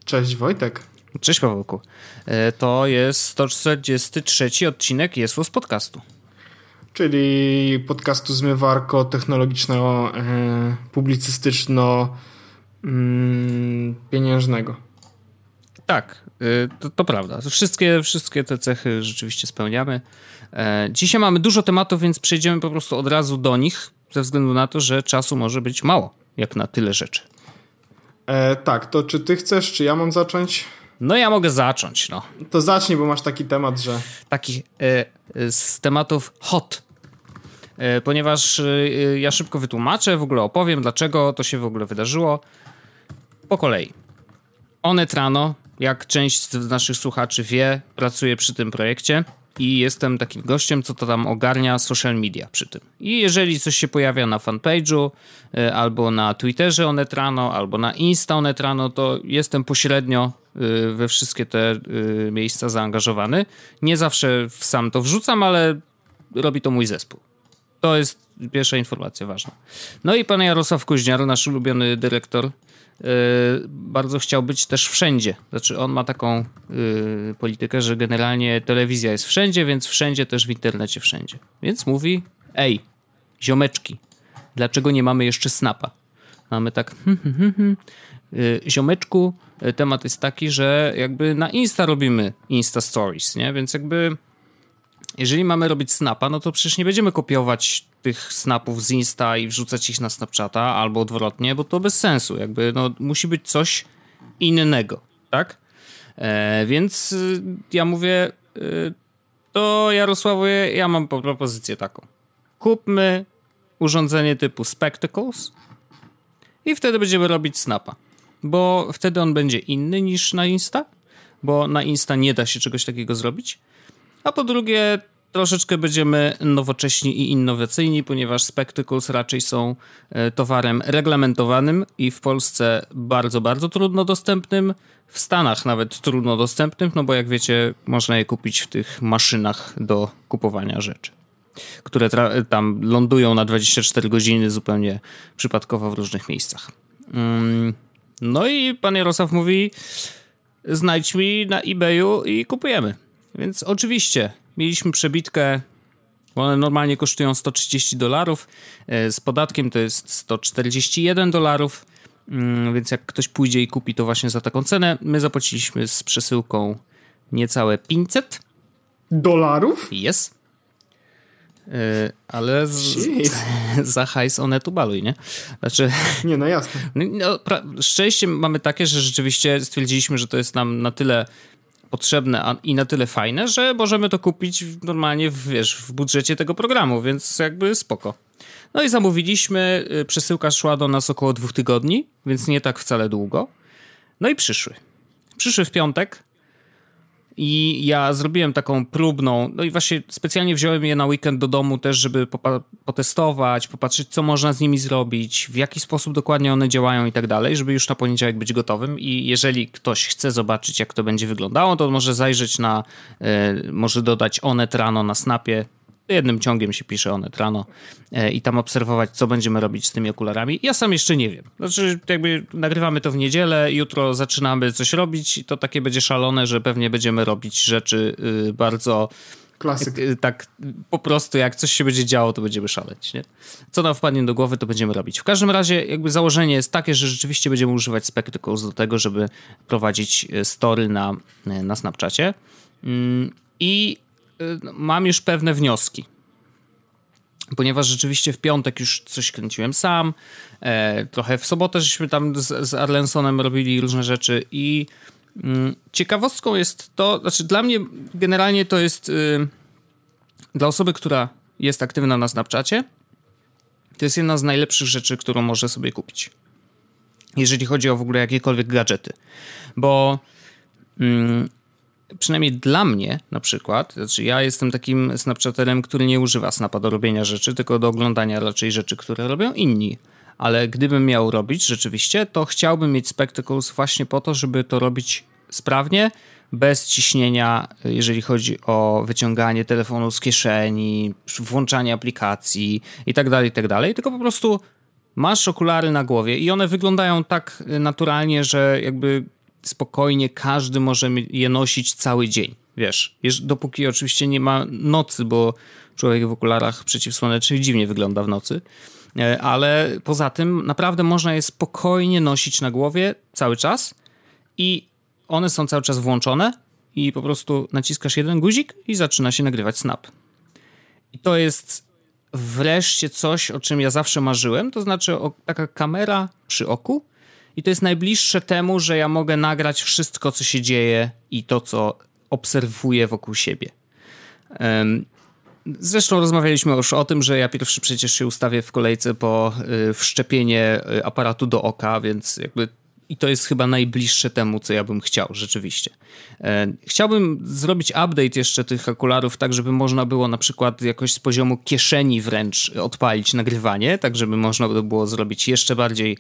Cześć Wojtek. Cześć Pawełku. To jest 143 odcinek Jesłos Podcastu. Czyli podcastu zmywarko technologicznego, publicystyczno-pieniężnego. Tak, to prawda. Wszystkie te cechy rzeczywiście spełniamy. Dzisiaj mamy dużo tematów, więc przejdziemy po prostu od razu do nich, ze względu na to, że czasu może być mało, jak na tyle rzeczy. Tak, to czy ty chcesz, czy ja mam zacząć? No ja mogę zacząć, no. To zacznij, bo masz taki temat, że... Taki z tematów hot. Ponieważ ja szybko wytłumaczę, w ogóle opowiem, dlaczego to się w ogóle wydarzyło. Po kolei. Onetrano, jak część z naszych słuchaczy wie, pracuję przy tym projekcie i jestem takim gościem, co to tam ogarnia social media przy tym. I jeżeli coś się pojawia na fanpage'u, albo na Twitterze Onetrano, albo na Insta Onetrano, to jestem pośrednio we wszystkie te miejsca zaangażowany. Nie zawsze sam to wrzucam, ale robi to mój zespół. To jest pierwsza informacja ważna. No i pan Jarosław Kuźniar, nasz ulubiony dyrektor, bardzo chciał być też wszędzie. Znaczy on ma taką politykę, że generalnie telewizja jest wszędzie, więc wszędzie też w internecie wszędzie. Więc mówi, ej, ziomeczki, dlaczego nie mamy jeszcze Snapa? Mamy tak, ziomeczku, temat jest taki, że jakby na Insta robimy Insta Stories, nie? Więc jakby jeżeli mamy robić Snapa, no to przecież nie będziemy kopiować tych snapów z Insta i wrzucać ich na Snapchata albo odwrotnie, bo to bez sensu. Jakby no, musi być coś innego, tak? Więc ja mówię, to Jarosławie, ja mam propozycję taką. Kupmy urządzenie typu Spectacles i wtedy będziemy robić Snapa. Bo wtedy on będzie inny niż na Insta, bo na Insta nie da się czegoś takiego zrobić. A po drugie, troszeczkę będziemy nowocześni i innowacyjni, ponieważ Spectacles raczej są towarem reglamentowanym i w Polsce bardzo, bardzo trudno dostępnym. W Stanach nawet trudno dostępnym, no bo jak wiecie, można je kupić w tych maszynach do kupowania rzeczy, które tam lądują na 24 godziny zupełnie przypadkowo w różnych miejscach. No i pan Jarosław mówi, znajdź mi na eBayu i kupujemy. Więc oczywiście mieliśmy przebitkę, one normalnie kosztują $130, z podatkiem to jest $141, więc jak ktoś pójdzie i kupi to właśnie za taką cenę, my zapłaciliśmy z przesyłką niecałe $500. Jest. Ale za hajs one tu baluj, nie? Znaczy... Nie, no jasne. No, szczęście mamy takie, że rzeczywiście stwierdziliśmy, że to jest nam na tyle potrzebne i na tyle fajne, że możemy to kupić normalnie w budżecie tego programu, więc jakby spoko. No i zamówiliśmy, przesyłka szła do nas około 2 tygodni, więc nie tak wcale długo. No i przyszły w piątek i ja zrobiłem taką próbną, no i właśnie specjalnie wziąłem je na weekend do domu też, żeby potestować, popatrzeć, co można z nimi zrobić, w jaki sposób dokładnie one działają i tak dalej, żeby już na poniedziałek być gotowym i jeżeli ktoś chce zobaczyć, jak to będzie wyglądało, to może zajrzeć może dodać Onetrano na Snapie, jednym ciągiem się pisze Onetrano i tam obserwować, co będziemy robić z tymi okularami. Ja sam jeszcze nie wiem. Znaczy, jakby nagrywamy to w niedzielę, jutro zaczynamy coś robić i to takie będzie szalone, że pewnie będziemy robić rzeczy bardzo... Klasyk. Tak po prostu jak coś się będzie działo, to będziemy szaleć, nie? Co nam wpadnie do głowy, to będziemy robić. W każdym razie jakby założenie jest takie, że rzeczywiście będziemy używać Spectacles do tego, żeby prowadzić story na Snapchacie. I mam już pewne wnioski. Ponieważ rzeczywiście w piątek już coś kręciłem sam, trochę w sobotę żeśmy tam z Arlensonem robili różne rzeczy i ciekawostką jest to, znaczy dla mnie generalnie to jest dla osoby, która jest aktywna na Snapchacie, to jest jedna z najlepszych rzeczy, którą może sobie kupić. Jeżeli chodzi o w ogóle jakiekolwiek gadżety. Bo przynajmniej dla mnie na przykład, znaczy ja jestem takim snapchaterem, który nie używa Snapa do robienia rzeczy, tylko do oglądania raczej rzeczy, które robią inni. Ale gdybym miał robić rzeczywiście, to chciałbym mieć Spectacles właśnie po to, żeby to robić sprawnie, bez ciśnienia, jeżeli chodzi o wyciąganie telefonu z kieszeni, włączanie aplikacji i tak dalej, tylko po prostu masz okulary na głowie i one wyglądają tak naturalnie, że jakby spokojnie każdy może je nosić cały dzień, wiesz. Dopóki oczywiście nie ma nocy, bo człowiek w okularach przeciwsłonecznych dziwnie wygląda w nocy, ale poza tym naprawdę można je spokojnie nosić na głowie cały czas i one są cały czas włączone i po prostu naciskasz jeden guzik i zaczyna się nagrywać snap. I to jest wreszcie coś, o czym ja zawsze marzyłem, to znaczy taka kamera przy oku i to jest najbliższe temu, że ja mogę nagrać wszystko, co się dzieje i to, co obserwuję wokół siebie. Zresztą rozmawialiśmy już o tym, że ja pierwszy przecież się ustawię w kolejce po wszczepienie aparatu do oka, więc jakby i to jest chyba najbliższe temu, co ja bym chciał rzeczywiście. Chciałbym zrobić update jeszcze tych okularów tak, żeby można było na przykład jakoś z poziomu kieszeni wręcz odpalić nagrywanie, tak żeby można było zrobić jeszcze bardziej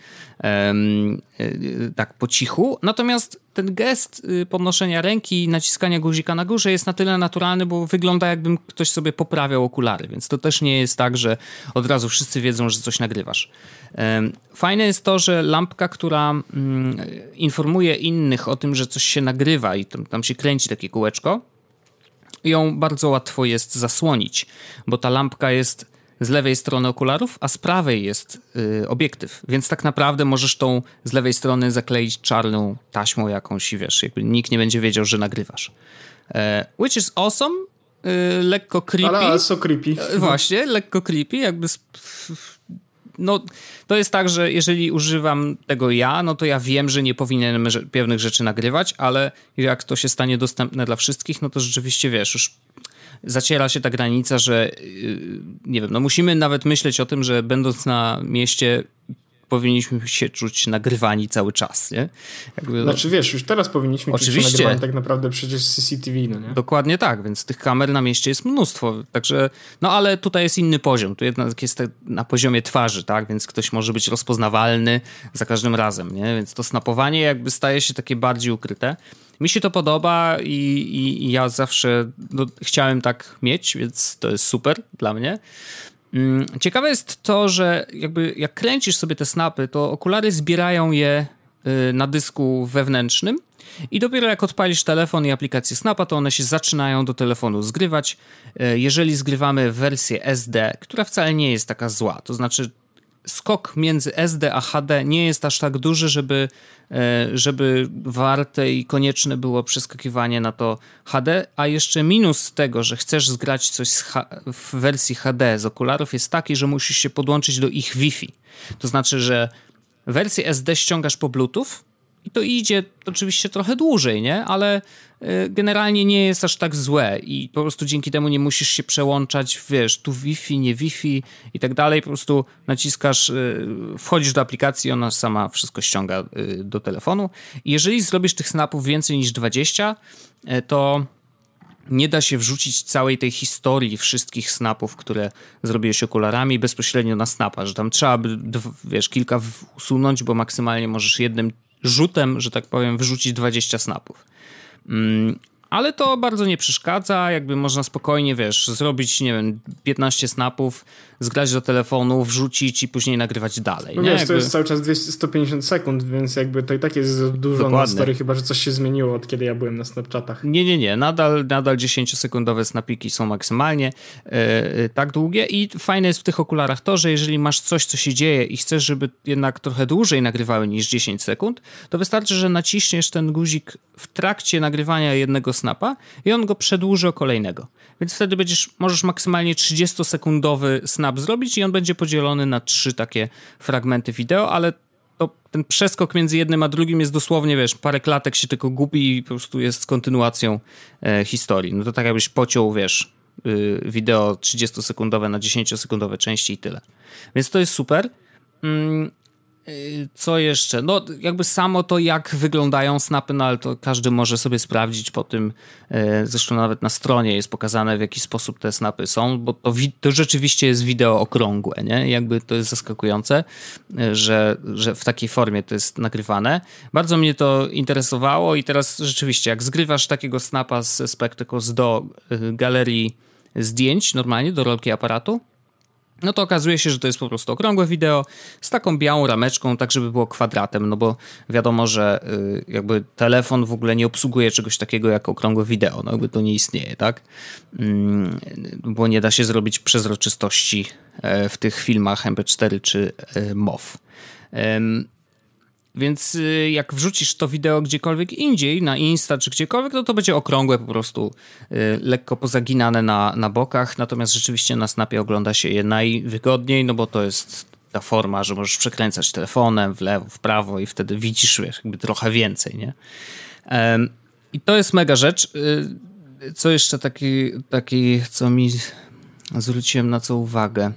tak po cichu. Natomiast ten gest podnoszenia ręki i naciskania guzika na górze jest na tyle naturalny, bo wygląda jakbym ktoś sobie poprawiał okulary, więc to też nie jest tak, że od razu wszyscy wiedzą, że coś nagrywasz. Fajne jest to, że lampka, która informuje innych o tym, że coś się nagrywa i tam się kręci takie kółeczko, ją bardzo łatwo jest zasłonić, bo ta lampka jest z lewej strony okularów, a z prawej jest obiektyw, więc tak naprawdę możesz tą z lewej strony zakleić czarną taśmą jakąś i wiesz, jakby nikt nie będzie wiedział, że nagrywasz. Which is awesome, lekko creepy. Ale so creepy. Właśnie, lekko creepy, jakby no, to jest tak, że jeżeli używam tego no to ja wiem, że nie powinienem pewnych rzeczy nagrywać, ale jak to się stanie dostępne dla wszystkich, no to rzeczywiście wiesz, już zaciera się ta granica, że nie wiem, no musimy nawet myśleć o tym, że będąc na mieście powinniśmy się czuć nagrywani cały czas, nie? Jakby, znaczy wiesz, już teraz powinniśmy czuć się nagrywani tak naprawdę przecież z CCTV, no nie? Dokładnie tak, więc tych kamer na mieście jest mnóstwo, także, no ale tutaj jest inny poziom, tu jednak jest na poziomie twarzy, tak, więc ktoś może być rozpoznawalny za każdym razem, nie? Więc to snapowanie jakby staje się takie bardziej ukryte. Mi się to podoba i ja zawsze chciałem tak mieć, więc to jest super dla mnie. Ciekawe jest to, że jakby jak kręcisz sobie te snapy, to okulary zbierają je na dysku wewnętrznym i dopiero jak odpalisz telefon i aplikację snapa, to one się zaczynają do telefonu zgrywać. Jeżeli zgrywamy wersję SD, która wcale nie jest taka zła, to znaczy skok między SD a HD nie jest aż tak duży, żeby warte i konieczne było przeskakiwanie na to HD, a jeszcze minus tego, że chcesz zgrać coś w wersji HD z okularów jest taki, że musisz się podłączyć do ich Wi-Fi. To znaczy, że wersję SD ściągasz po Bluetooth i to idzie oczywiście trochę dłużej, nie? Ale generalnie nie jest aż tak złe i po prostu dzięki temu nie musisz się przełączać, wiesz, tu Wi-Fi, nie Wi-Fi i tak dalej. Po prostu naciskasz, wchodzisz do aplikacji i ona sama wszystko ściąga do telefonu. I jeżeli zrobisz tych snapów więcej niż 20, to nie da się wrzucić całej tej historii wszystkich snapów, które zrobiłeś okularami bezpośrednio na snapa, że tam trzeba by, wiesz, kilka usunąć, bo maksymalnie możesz jednym rzutem, że tak powiem, wyrzucić 20 snapów. Ale to bardzo nie przeszkadza, jakby można spokojnie, wiesz, zrobić, nie wiem, 15 snapów, zgrać do telefonu, wrzucić i później nagrywać dalej. No nie? wiesz, to jest cały czas 150 sekund, więc jakby to i tak jest dużo. Dokładnie. Na story, chyba że coś się zmieniło od kiedy ja byłem na Snapchatach. Nie, nadal 10-sekundowe snapiki są maksymalnie tak długie i fajne jest w tych okularach to, że jeżeli masz coś, co się dzieje i chcesz, żeby jednak trochę dłużej nagrywały niż 10 sekund, to wystarczy, że naciśniesz ten guzik w trakcie nagrywania jednego snapa i on go przedłuży o kolejnego. Więc wtedy możesz maksymalnie 30-sekundowy snap zrobić i on będzie podzielony na 3 takie fragmenty wideo, ale ten przeskok między jednym a drugim jest dosłownie, wiesz, parę klatek się tylko gubi i po prostu jest kontynuacją historii. No to tak jakbyś pociął, wiesz, wideo 30-sekundowe na 10-sekundowe części i tyle. Więc to jest super. Co jeszcze? No jakby samo to, jak wyglądają snapy, no ale to każdy może sobie sprawdzić po tym, zresztą nawet na stronie jest pokazane, w jaki sposób te snapy są, bo to rzeczywiście jest wideo okrągłe, nie? Jakby to jest zaskakujące, że w takiej formie to jest nagrywane. Bardzo mnie to interesowało i teraz rzeczywiście, jak zgrywasz takiego snapa z Spectacles do galerii zdjęć, normalnie do rolki aparatu, no to okazuje się, że to jest po prostu okrągłe wideo z taką białą rameczką, tak żeby było kwadratem, no bo wiadomo, że jakby telefon w ogóle nie obsługuje czegoś takiego jak okrągłe wideo, no jakby to nie istnieje, tak? Bo nie da się zrobić przezroczystości w tych filmach MP4 czy MOV. Więc jak wrzucisz to wideo gdziekolwiek indziej, na Insta czy gdziekolwiek, no to będzie okrągłe, po prostu lekko pozaginane na bokach, natomiast rzeczywiście na Snapie ogląda się je najwygodniej, no bo to jest ta forma, że możesz przekręcać telefonem w lewo, w prawo i wtedy widzisz jakby trochę więcej, nie? I to jest mega rzecz. Co jeszcze taki co mi zwróciłem na co uwagę?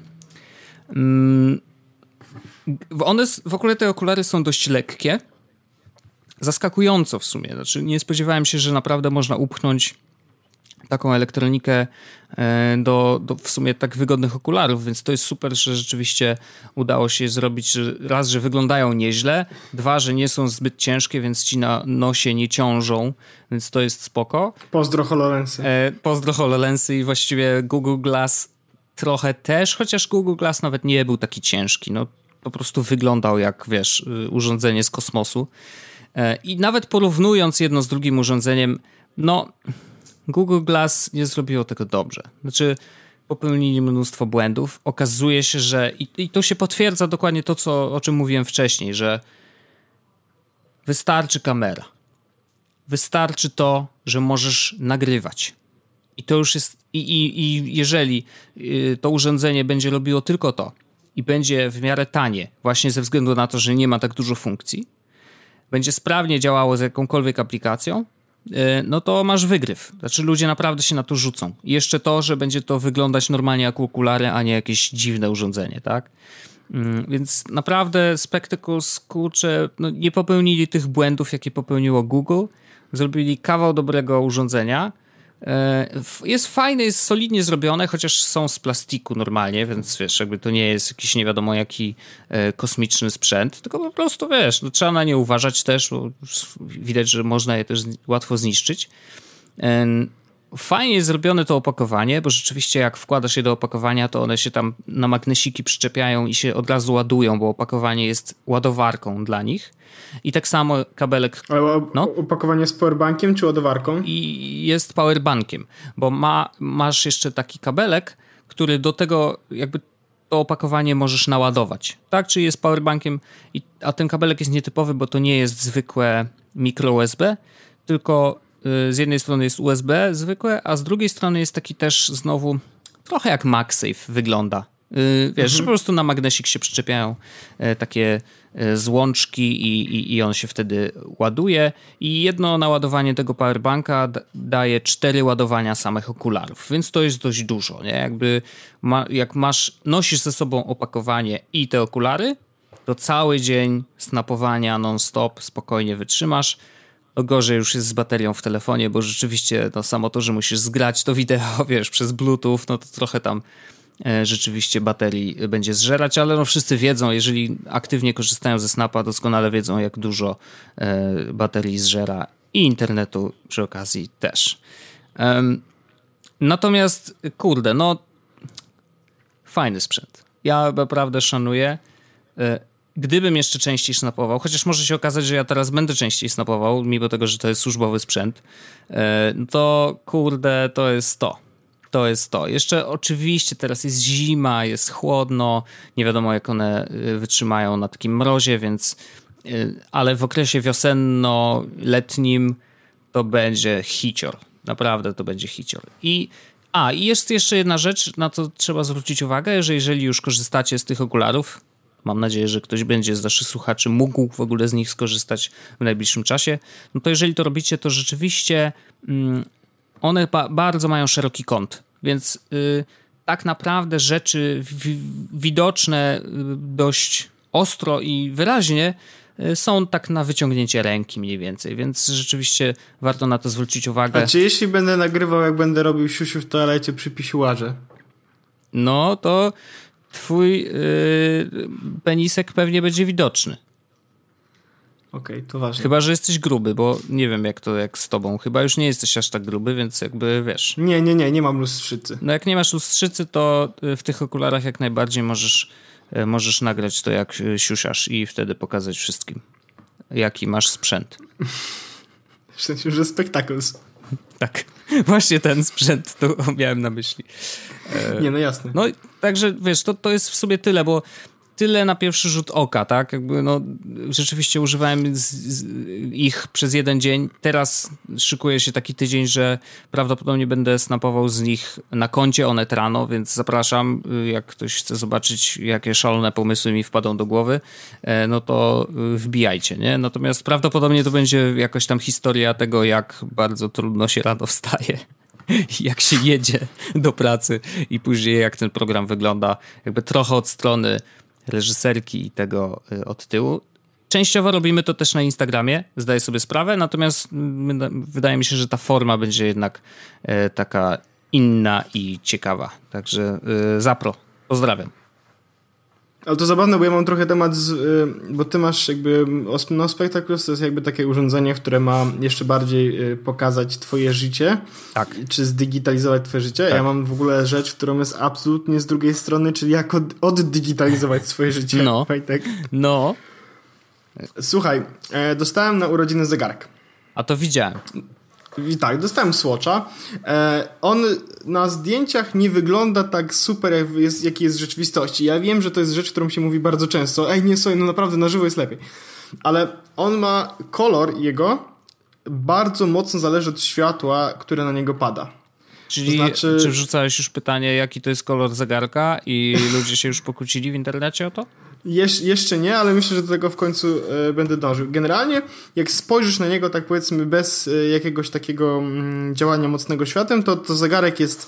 W ogóle te okulary są dość lekkie. Zaskakująco w sumie. Znaczy, nie spodziewałem się, że naprawdę można upchnąć taką elektronikę do w sumie tak wygodnych okularów, więc to jest super, że rzeczywiście udało się je zrobić, że raz, że wyglądają nieźle, dwa, że nie są zbyt ciężkie, więc ci na nosie nie ciążą, więc to jest spoko. Pozdro HoloLensy. Pozdro HoloLensy i właściwie Google Glass trochę też, chociaż Google Glass nawet nie był taki ciężki, no po prostu wyglądał jak, wiesz, urządzenie z kosmosu. I nawet porównując jedno z drugim urządzeniem, no Google Glass nie zrobiło tego dobrze. Znaczy popełnili mnóstwo błędów. Okazuje się, że i to się potwierdza dokładnie to, o czym mówiłem wcześniej, że wystarczy kamera. Wystarczy to, że możesz nagrywać. I to już jest i jeżeli to urządzenie będzie robiło tylko to i będzie w miarę tanie, właśnie ze względu na to, że nie ma tak dużo funkcji, będzie sprawnie działało z jakąkolwiek aplikacją, no to masz wygryw. Znaczy ludzie naprawdę się na to rzucą. I jeszcze to, że będzie to wyglądać normalnie jak okulary, a nie jakieś dziwne urządzenie, tak? Więc naprawdę Spectacles, kurczę, no nie popełnili tych błędów, jakie popełniło Google. Zrobili kawał dobrego urządzenia. Jest fajne, jest solidnie zrobione, chociaż są z plastiku normalnie, więc wiesz, jakby to nie jest jakiś nie wiadomo jaki kosmiczny sprzęt, tylko po prostu wiesz, no, trzeba na nie uważać też, bo widać, że można je też łatwo zniszczyć. Fajnie jest zrobione to opakowanie, bo rzeczywiście jak wkładasz je do opakowania, to one się tam na magnesiki przyczepiają i się od razu ładują, bo opakowanie jest ładowarką dla nich. I tak samo kabelek... Ale opakowanie z powerbankiem czy ładowarką? I jest powerbankiem, bo masz jeszcze taki kabelek, który do tego jakby to opakowanie możesz naładować. Tak? Czyli jest powerbankiem, a ten kabelek jest nietypowy, bo to nie jest zwykłe micro USB, tylko z jednej strony jest USB zwykłe, a z drugiej strony jest taki też znowu trochę jak MagSafe wygląda. Wiesz, że po prostu na magnesik się przyczepiają takie złączki i on się wtedy ładuje i jedno naładowanie tego powerbanka daje 4 ładowania samych okularów, więc to jest dość dużo, nie? Jakby jak nosisz ze sobą opakowanie i te okulary, to cały dzień snapowania non-stop spokojnie wytrzymasz. No gorzej już jest z baterią w telefonie, bo rzeczywiście no samo to, że musisz zgrać to wideo, wiesz, przez Bluetooth, no to trochę tam rzeczywiście baterii będzie zżerać, ale no wszyscy wiedzą, jeżeli aktywnie korzystają ze Snapa, doskonale wiedzą, jak dużo baterii zżera i internetu przy okazji też. Natomiast, kurde, no fajny sprzęt. Ja naprawdę szanuję. Gdybym jeszcze częściej snapował, chociaż może się okazać, że ja teraz będę częściej snapował, mimo tego, że to jest służbowy sprzęt, to kurde, to jest to. To jest to. Jeszcze oczywiście teraz jest zima, jest chłodno, nie wiadomo jak one wytrzymają na takim mrozie, więc ale w okresie wiosenno-letnim to będzie hicior. Naprawdę to będzie hicior. I jest jeszcze jedna rzecz, na co trzeba zwrócić uwagę, że jeżeli już korzystacie z tych okularów, mam nadzieję, że ktoś będzie z naszych słuchaczy mógł w ogóle z nich skorzystać w najbliższym czasie, no to jeżeli to robicie, to rzeczywiście one bardzo mają szeroki kąt, więc tak naprawdę rzeczy widoczne dość ostro i wyraźnie są tak na wyciągnięcie ręki mniej więcej, więc rzeczywiście warto na to zwrócić uwagę. A czy jeśli będę nagrywał, jak będę robił siusiu w toalecie przy pisiuarze? No to twój penisek pewnie będzie widoczny. Okej, to ważne. Chyba, że jesteś gruby, bo nie wiem jak z tobą. Chyba już nie jesteś aż tak gruby, więc jakby wiesz. Nie mam lustrzycy. No jak nie masz lustrzycy, to w tych okularach jak najbardziej możesz nagrać to, jak siusiasz i wtedy pokazać wszystkim, jaki masz sprzęt. W sensie, że Spectacles. Tak, właśnie ten sprzęt to miałem na myśli. Nie, no jasne. No także wiesz, to jest w sobie tyle, bo tyle na pierwszy rzut oka, tak? Jakby no rzeczywiście używałem ich przez jeden dzień. Teraz szykuje się taki tydzień, że prawdopodobnie będę snapował z nich na koncie Onet rano, więc zapraszam, jak ktoś chce zobaczyć, jakie szalone pomysły mi wpadą do głowy, no to wbijajcie, nie? Natomiast prawdopodobnie to będzie jakoś tam historia tego, jak bardzo trudno się rano wstaje. Jak się jedzie do pracy i później jak ten program wygląda, jakby trochę od strony reżyserki i tego od tyłu. Częściowo robimy to też na Instagramie, zdaję sobie sprawę, natomiast wydaje mi się, że ta forma będzie jednak taka inna i ciekawa. Także zapro. Pozdrawiam. Ale to zabawne, bo ja mam trochę temat, bo ty masz jakby, no Spectacles to jest jakby takie urządzenie, które ma jeszcze bardziej pokazać twoje życie. Tak. Czy zdigitalizować twoje życie. Tak. Ja mam w ogóle rzecz, którą jest absolutnie z drugiej strony, czyli jak oddigitalizować swoje życie. No. Fajtek. No. Słuchaj, dostałem na urodziny zegarek. A to widziałem. I tak, dostałem Swatcha. On na zdjęciach nie wygląda tak super, jaki jest w rzeczywistości. Ja wiem, że to jest rzecz, którą się mówi bardzo często. Ej, nie, słuchaj, no naprawdę na żywo jest lepiej. Ale on ma, kolor jego bardzo mocno zależy od światła, które na niego pada. Czyli to znaczy... czy wrzucałeś już pytanie, jaki to jest kolor zegarka i ludzie się już pokłócili w internecie o to? Jeszcze nie, ale myślę, że do tego w końcu będę dążył. Generalnie, jak spojrzysz na niego, tak powiedzmy, bez jakiegoś takiego działania mocnego światłem, to zegarek jest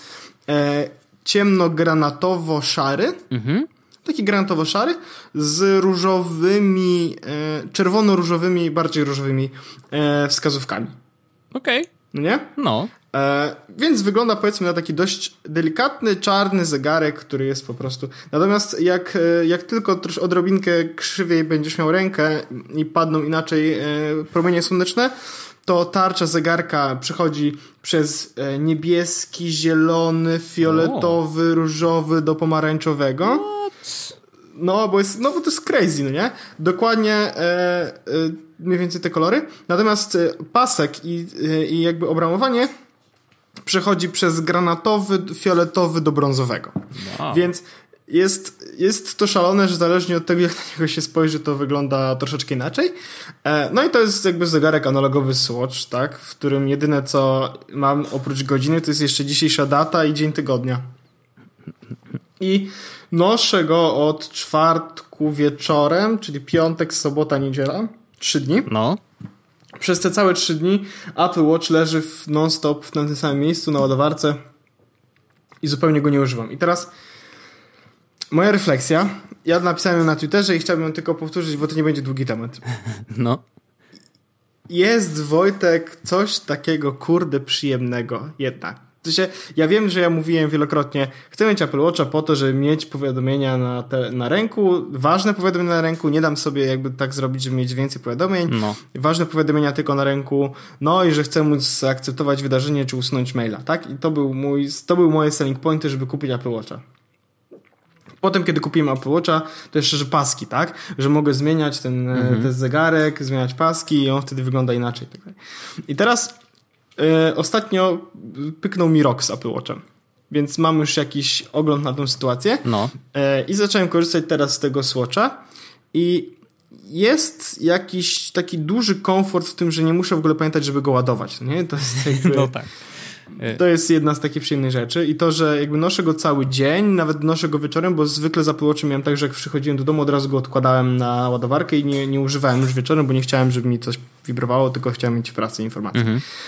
ciemnogranatowo-szary. Mhm. Taki granatowo-szary z różowymi, czerwono-różowymi, bardziej różowymi wskazówkami. Okej. No nie? No. Więc wygląda, powiedzmy, na taki dość delikatny, czarny zegarek, który jest po prostu... Natomiast jak tylko odrobinkę krzywiej będziesz miał rękę i padną inaczej promienie słoneczne, to tarcza zegarka przechodzi przez niebieski, zielony, fioletowy, różowy do pomarańczowego. What? No, bo to jest crazy, no nie? Dokładnie mniej więcej te kolory. Natomiast pasek i jakby obramowanie przechodzi przez granatowy, fioletowy do brązowego. Wow. Więc jest to szalone, że zależnie od tego, jak na niego się spojrzy, to wygląda troszeczkę inaczej. No i to jest jakby zegarek analogowy Swatch, tak? W którym jedyne, co mam oprócz godziny, to jest jeszcze dzisiejsza data i dzień tygodnia. I noszę go od czwartku wieczorem, czyli piątek, sobota, niedziela. 3 dni. No. Przez te całe 3 dni Apple Watch leży non-stop na tym samym miejscu, na ładowarce i zupełnie go nie używam. I teraz moja refleksja. Ja napisałem ją na Twitterze i chciałbym ją tylko powtórzyć, bo to nie będzie długi temat. No. Jest, Wojtek, coś takiego kurde przyjemnego jednak. W sensie, ja wiem, że ja mówiłem wielokrotnie, chcę mieć Apple Watcha po to, żeby mieć powiadomienia na ręku, ważne powiadomienia na ręku, nie dam sobie jakby tak zrobić, żeby mieć więcej powiadomień, ważne powiadomienia tylko na ręku, no i że chcę móc zaakceptować wydarzenie czy usunąć maila, tak? I to był moje selling pointy, żeby kupić Apple Watcha. Potem, kiedy kupiłem Apple Watcha, to jeszcze, że paski, tak? Że mogę zmieniać ten zegarek, zmieniać paski i on wtedy wygląda inaczej. I teraz ostatnio pyknął mi rok z Apple Watchem, więc mam już jakiś ogląd na tę sytuację. No. I zacząłem korzystać teraz z tego Swatcha i jest jakiś taki duży komfort w tym, że nie muszę w ogóle pamiętać, żeby go ładować. Nie? To jest jakby... No tak. To jest jedna z takich przyjemnych rzeczy i to, że jakby noszę go cały dzień, nawet noszę go wieczorem, bo zwykle z Apple Watchem miałem tak, że jak przychodziłem do domu, od razu go odkładałem na ładowarkę i nie używałem już wieczorem, bo nie chciałem, żeby mi coś wibrowało, tylko chciałem mieć w pracy informacje.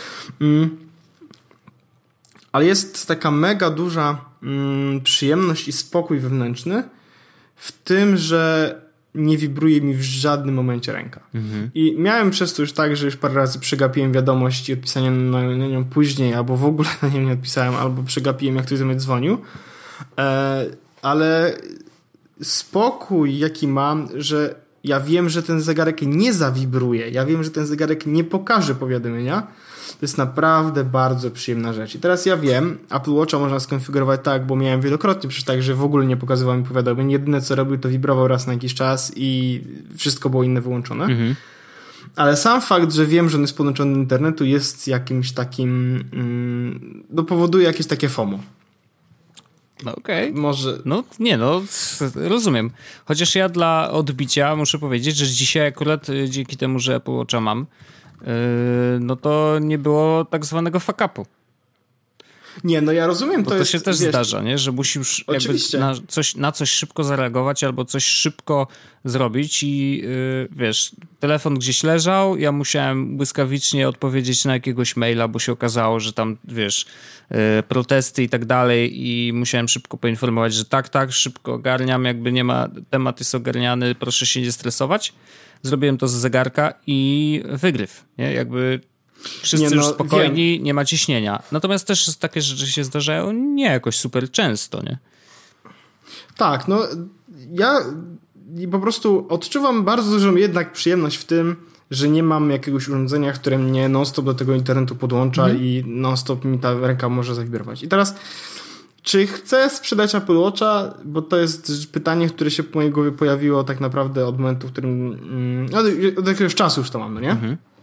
Ale jest taka mega duża przyjemność i spokój wewnętrzny w tym, że nie wibruje mi w żadnym momencie ręka. I miałem przez to już tak, że już parę razy przegapiłem wiadomość i odpisanie na nią później, albo w ogóle na nią nie odpisałem, albo przegapiłem, jak ktoś do mnie dzwonił. Ale spokój, jaki mam, że ja wiem, że ten zegarek nie zawibruje, ja wiem, że ten zegarek nie pokaże powiadomienia, to jest naprawdę bardzo przyjemna rzecz. I teraz ja wiem, Apple Watcha można skonfigurować tak, bo miałem wielokrotnie przecież tak, że w ogóle nie pokazywał mi powiadomień, jedyne co robił to wibrował raz na jakiś czas i wszystko było inne wyłączone. Ale sam fakt, że wiem, że on jest podłączony do internetu jest jakimś takim powoduje jakieś takie FOMO. No okej. Może... rozumiem. Chociaż ja dla odbicia muszę powiedzieć, że dzisiaj akurat dzięki temu, że Apple Watcha mam, no to nie było tak zwanego fuck-upu. Nie, no ja rozumiem, to się też zdarza, nie? Że musisz jakby na coś szybko zareagować albo coś szybko zrobić i telefon gdzieś leżał, ja musiałem błyskawicznie odpowiedzieć na jakiegoś maila, bo się okazało, że tam, protesty i tak dalej i musiałem szybko poinformować, że tak, szybko ogarniam, jakby nie ma, temat jest ogarniany, proszę się nie stresować. Zrobiłem to z zegarka i wygryw, nie? Jakby wszyscy już spokojni, nie ma ciśnienia. Natomiast też takie rzeczy się zdarzają nie jakoś super często, nie? Tak, no ja po prostu odczuwam bardzo dużą jednak przyjemność w tym, że nie mam jakiegoś urządzenia, które mnie non-stop do tego internetu podłącza i non-stop mi ta ręka może zawibrować. I teraz, czy chcę sprzedać Apple Watcha? Bo to jest pytanie, które się w mojej głowie pojawiło tak naprawdę od momentu, w którym od jakiegoś czasu już to mam, no nie?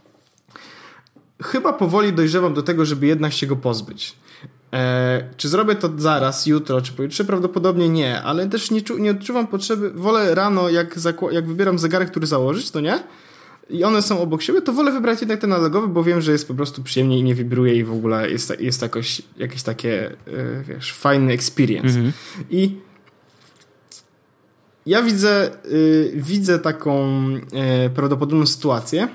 Chyba powoli dojrzewam do tego, żeby jednak się go pozbyć. Czy zrobię to zaraz, jutro, czy pojutrze? Prawdopodobnie nie, ale też nie odczuwam potrzeby. Wolę rano, jak wybieram zegarek, który założyć, to nie? I one są obok siebie, to wolę wybrać jednak ten analogowy, bo wiem, że jest po prostu przyjemnie i nie wibruje i w ogóle jest jakieś takie, fajny experience. I ja widzę taką prawdopodobną sytuację.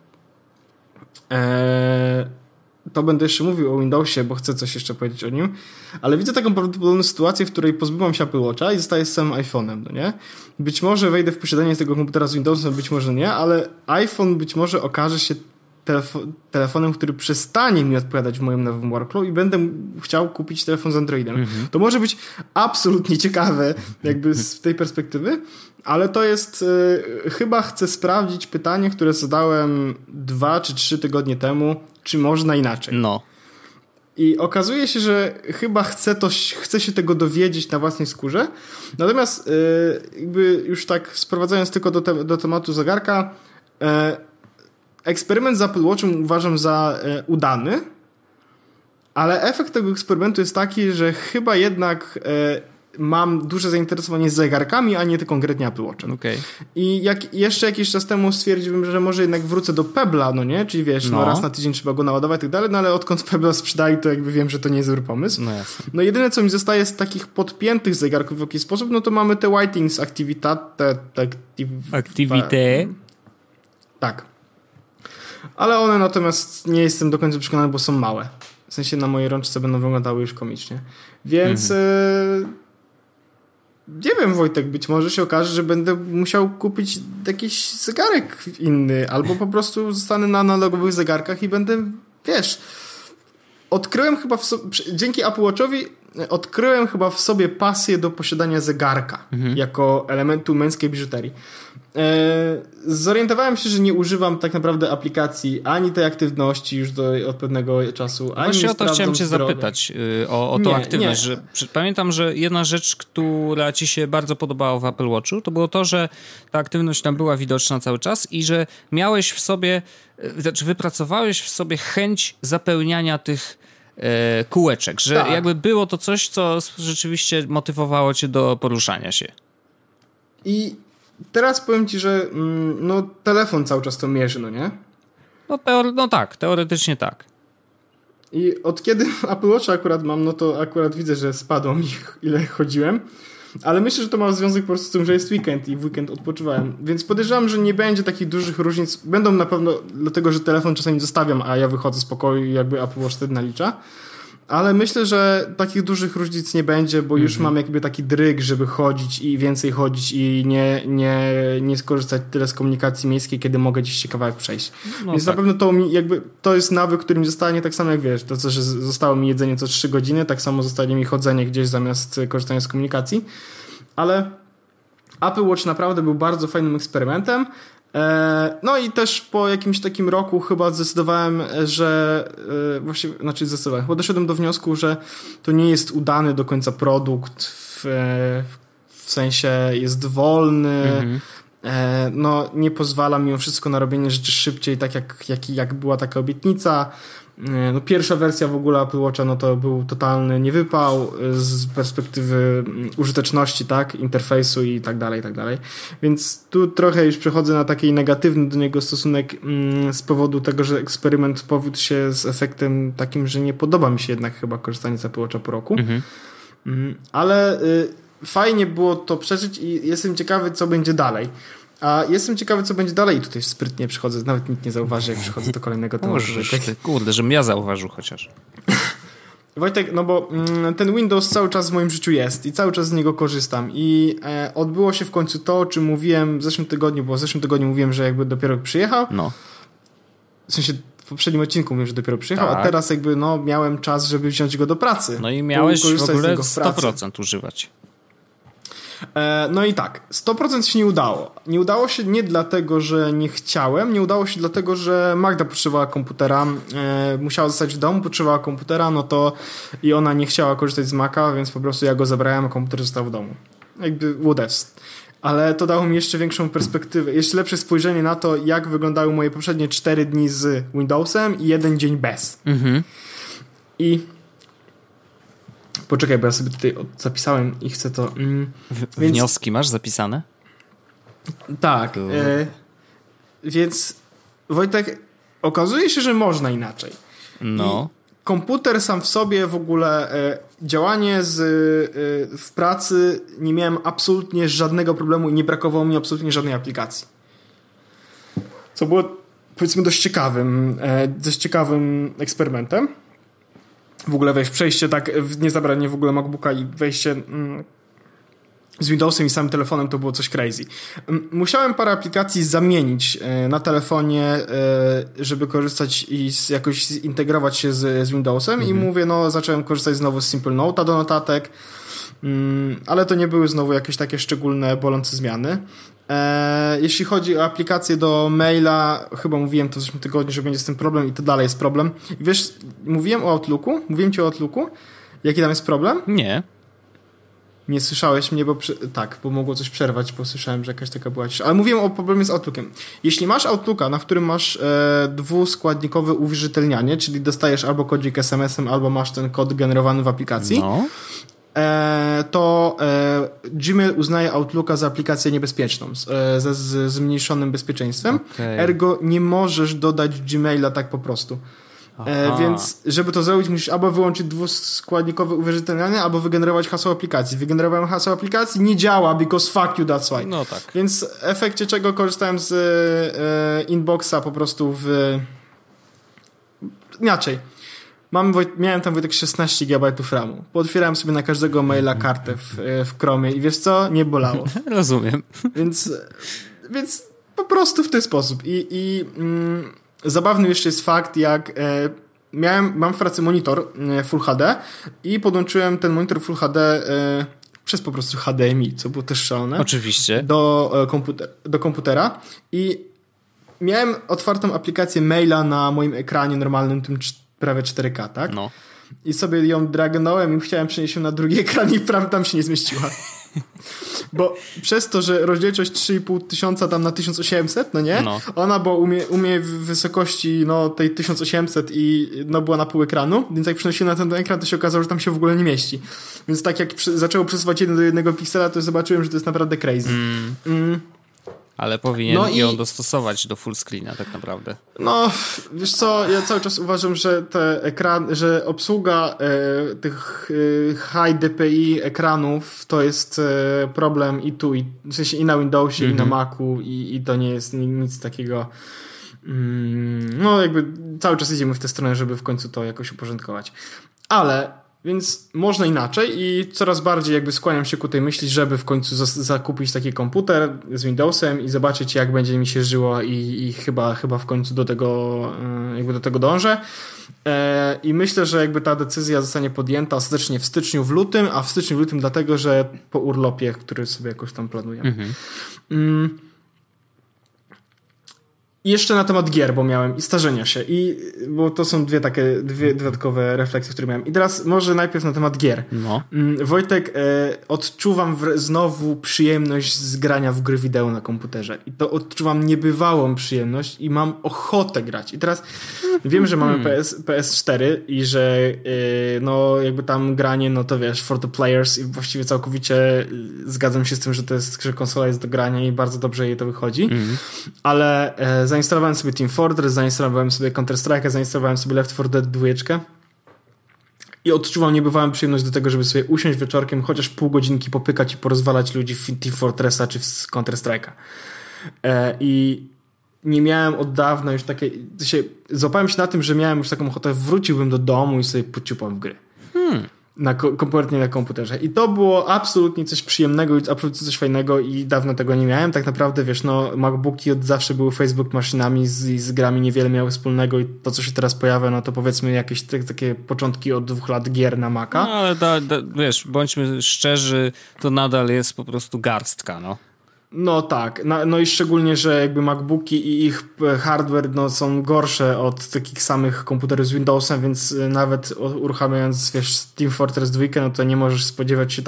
To będę jeszcze mówił o Windowsie, bo chcę coś jeszcze powiedzieć o nim, ale widzę taką prawdopodobną sytuację, w której pozbywam się Apple Watcha i zostaję z samym iPhone'em, no nie? Być może wejdę w posiadanie tego komputera z Windowsem, być może nie, ale iPhone być może okaże się telefonem, który przestanie mi odpowiadać w moim nowym workflow i będę chciał kupić telefon z Androidem. To może być absolutnie ciekawe jakby z tej perspektywy, ale to jest chyba chcę sprawdzić pytanie, które zadałem 2 czy 3 tygodnie temu, czy można inaczej. No. I okazuje się, że chyba chcę się tego dowiedzieć na własnej skórze. Natomiast jakby już tak sprowadzając tylko do tematu zegarka, eksperyment z Apple Watchem uważam za udany, ale efekt tego eksperymentu jest taki, że chyba jednak mam duże zainteresowanie zegarkami, a nie tylko konkretnie Apple Watchem. Okay. I jeszcze jakiś czas temu stwierdziłem, że może jednak wrócę do Pebble'a, no nie? Czyli wiesz, raz na tydzień trzeba go naładować i tak dalej, no ale odkąd Pebble'a sprzedali, to jakby wiem, że to nie jest dobry pomysł. No jedyne, co mi zostaje z takich podpiętych zegarków w jakiś sposób, no to mamy te Whitings Activité. Tak. Ale one natomiast nie jestem do końca przekonany, bo są małe. W sensie na mojej rączce będą wyglądały już komicznie. Więc nie wiem, Wojtek, być może się okaże, że będę musiał kupić jakiś zegarek inny, albo po prostu zostanę na analogowych zegarkach i będę, odkryłem chyba dzięki Apple Watchowi odkryłem chyba w sobie pasję do posiadania zegarka jako elementu męskiej biżuterii. Zorientowałem się, że nie używam tak naprawdę aplikacji ani tej aktywności już od pewnego czasu. Ani właśnie o to chciałem cię zapytać, o tą aktywność. Że pamiętam, że jedna rzecz, która ci się bardzo podobała w Apple Watchu, to było to, że ta aktywność tam była widoczna cały czas i że miałeś w sobie, wypracowałeś w sobie chęć zapełniania tych kółeczek, że jakby było to coś, co rzeczywiście motywowało cię do poruszania się. I teraz powiem ci, że telefon cały czas to mierzy, no nie? Tak, teoretycznie tak. I od kiedy Apple Watcha akurat mam, no to akurat widzę, że spadło mi ile chodziłem, ale myślę, że to ma związek po prostu z tym, że jest weekend i w weekend odpoczywałem, więc podejrzewam, że nie będzie takich dużych różnic. Będą na pewno dlatego, że telefon czasami zostawiam, a ja wychodzę z pokoju i jakby Apple Watch wtedy nalicza. Ale myślę, że takich dużych różnic nie będzie, bo już mam jakby taki dryg, żeby chodzić i więcej chodzić i nie skorzystać tyle z komunikacji miejskiej, kiedy mogę gdzieś się kawałek przejść. Więc na pewno to jest nawyk, który mi zostanie, tak samo jak to co, że zostało mi jedzenie co 3 godziny, tak samo zostanie mi chodzenie gdzieś zamiast korzystania z komunikacji. Ale Apple Watch naprawdę był bardzo fajnym eksperymentem. No i też po jakimś takim roku chyba zdecydowałem, że chyba doszedłem do wniosku, że to nie jest udany do końca produkt, w sensie jest wolny, no nie pozwala mimo wszystko na robienie rzeczy szybciej, tak jak była taka obietnica. No, pierwsza wersja w ogóle Apple Watcha, no to był totalny niewypał z perspektywy użyteczności, tak, interfejsu i tak dalej, więc tu trochę już przechodzę na taki negatywny do niego stosunek z powodu tego, że eksperyment powiódł się z efektem takim, że nie podoba mi się jednak chyba korzystanie z Apple Watcha po roku, ale fajnie było to przeżyć i jestem ciekawy, co będzie dalej. A jestem ciekawy, co będzie dalej. I tutaj sprytnie przychodzę, nawet nikt nie zauważy, jak przychodzę do kolejnego tematu. Kurde, żebym ja zauważył chociaż. Wojtek, no bo ten Windows cały czas w moim życiu jest i cały czas z niego korzystam i odbyło się w końcu to, o czym mówiłem w zeszłym tygodniu, bo w zeszłym tygodniu mówiłem, że jakby dopiero przyjechał. No. W sensie w poprzednim odcinku mówiłem, że dopiero przyjechał, tak. A teraz jakby miałem czas, żeby wziąć go do pracy. No i miałeś w ogóle 100% używać. No i tak, 100% się nie udało. Nie udało się nie dlatego, że nie chciałem, nie udało się dlatego, że Magda potrzebowała komputera, musiała zostać w domu, potrzebowała komputera, no to i ona nie chciała korzystać z Maca, więc po prostu ja go zabrałem, a komputer został w domu. Jakby whatevs. Ale to dało mi jeszcze większą perspektywę, jeszcze lepsze spojrzenie na to, jak wyglądały moje poprzednie 4 dni z Windowsem i 1 dzień bez. I poczekaj, bo ja sobie tutaj zapisałem i chcę to... Wnioski masz zapisane? Tak. Więc Wojtek, okazuje się, że można inaczej. No. I komputer sam w sobie w ogóle, działanie w pracy, nie miałem absolutnie żadnego problemu i nie brakowało mi absolutnie żadnej aplikacji. Co było, powiedzmy, dość ciekawym eksperymentem. W ogóle przejście tak, nie zabranie w ogóle MacBooka i wejście z Windowsem i samym telefonem to było coś crazy. Musiałem parę aplikacji zamienić na telefonie, żeby korzystać i jakoś zintegrować się z Windowsem i mówię, zacząłem korzystać znowu z Simple Note'a do notatek, ale to nie były znowu jakieś takie szczególne, bolące zmiany. Jeśli chodzi o aplikację do maila, chyba mówiłem to w zeszłym tygodniu, że będzie z tym problem i to dalej jest problem. I wiesz, mówiłem ci o Outlooku? Jaki tam jest problem? Nie. Nie słyszałeś mnie, bo mogło coś przerwać, bo słyszałem, że jakaś taka była cisza. Ale mówiłem o problemie z Outlookiem. Jeśli masz Outlooka, na którym masz dwuskładnikowe uwierzytelnianie, czyli dostajesz albo kodzik SMS-em, albo masz ten kod generowany w aplikacji, to Gmail uznaje Outlooka za aplikację niebezpieczną, ze zmniejszonym bezpieczeństwem. Okay. Ergo nie możesz dodać Gmaila tak po prostu. Więc żeby to zrobić, musisz albo wyłączyć dwuskładnikowe uwierzytelnianie, albo wygenerować hasło aplikacji. Wygenerowałem hasło aplikacji, nie działa, because fuck you, that's why. No tak. Więc w efekcie czego korzystałem z Inboxa po prostu inaczej. Miałem tam, Wojtek, 16 GB RAMu. Pootwierałem sobie na każdego maila kartę w Chromie i wiesz co? Nie bolało. Rozumiem. Więc po prostu w ten sposób. Zabawny jeszcze jest fakt, jak mam w pracy monitor Full HD i podłączyłem ten monitor Full HD przez po prostu HDMI, co było też szalone. Oczywiście. Do komputera i miałem otwartą aplikację maila na moim ekranie normalnym, tym prawie 4K, tak? No. I sobie ją dragnąłem i chciałem przenieść ją na drugi ekran i prawie tam się nie zmieściła. Bo przez to, że rozdzielczość 3500 tam na 1800, no nie? No. Ona była u mnie w wysokości tej 1800 i była na pół ekranu, więc jak przenosiłem na ten ekran, to się okazało, że tam się w ogóle nie mieści. Więc tak jak zaczęło przesuwać 1 do 1 piksela, to zobaczyłem, że to jest naprawdę crazy. Ale powinien ją dostosować do full screena tak naprawdę. No, wiesz co, ja cały czas uważam, że że obsługa tych high DPI ekranów to jest problem i tu, w sensie i na Windowsie, i na Macu i to nie jest nic takiego. No jakby cały czas idziemy w tę stronę, żeby w końcu to jakoś uporządkować. Ale Więc można inaczej i coraz bardziej jakby skłaniam się ku tej myśli, żeby w końcu zakupić taki komputer z Windowsem i zobaczyć, jak będzie mi się żyło i chyba w końcu do tego dążę. I myślę, że jakby ta decyzja zostanie podjęta ostatecznie w styczniu, w lutym, a w styczniu, w lutym dlatego, że po urlopie, który sobie jakoś tam planujemy. I jeszcze na temat gier, bo miałem i starzenia się, bo to są dwie dodatkowe refleksje, które miałem. I teraz może najpierw na temat gier. No. Wojtek, odczuwam znowu przyjemność z grania w gry wideo na komputerze. I to odczuwam niebywałą przyjemność i mam ochotę grać. I teraz wiem, że mamy PS4 i że no jakby tam granie, no to wiesz, for the players i właściwie całkowicie zgadzam się z tym, że konsola jest do grania i bardzo dobrze jej to wychodzi. Ale zainstalowałem sobie Team Fortress, zainstalowałem sobie Counter-Strike'a, zainstalowałem sobie Left 4 Dead 2 i odczuwam niebywałą przyjemność do tego, żeby sobie usiąść wieczorkiem, chociaż pół godzinki popykać i porozwalać ludzi w Team Fortressa czy w Counter-Strike'a. I nie miałem od dawna już takiej... Złapałem się na tym, że miałem już taką ochotę, wróciłbym do domu i sobie pociupam w gry. Kompletnie na komputerze. I to było absolutnie coś przyjemnego i absolutnie coś fajnego i dawno tego nie miałem. Tak naprawdę, wiesz, no MacBooki od zawsze były Facebook maszynami z grami niewiele miały wspólnego i to, co się teraz pojawia, no to powiedzmy jakieś takie początki od 2 lat gier na Maca. No ale wiesz, bądźmy szczerzy, to nadal jest po prostu garstka, no. No tak, no i szczególnie, że jakby MacBooki i ich hardware no, są gorsze od takich samych komputerów z Windowsem, więc nawet uruchamiając, wiesz, Team Fortress 2, no to nie możesz spodziewać się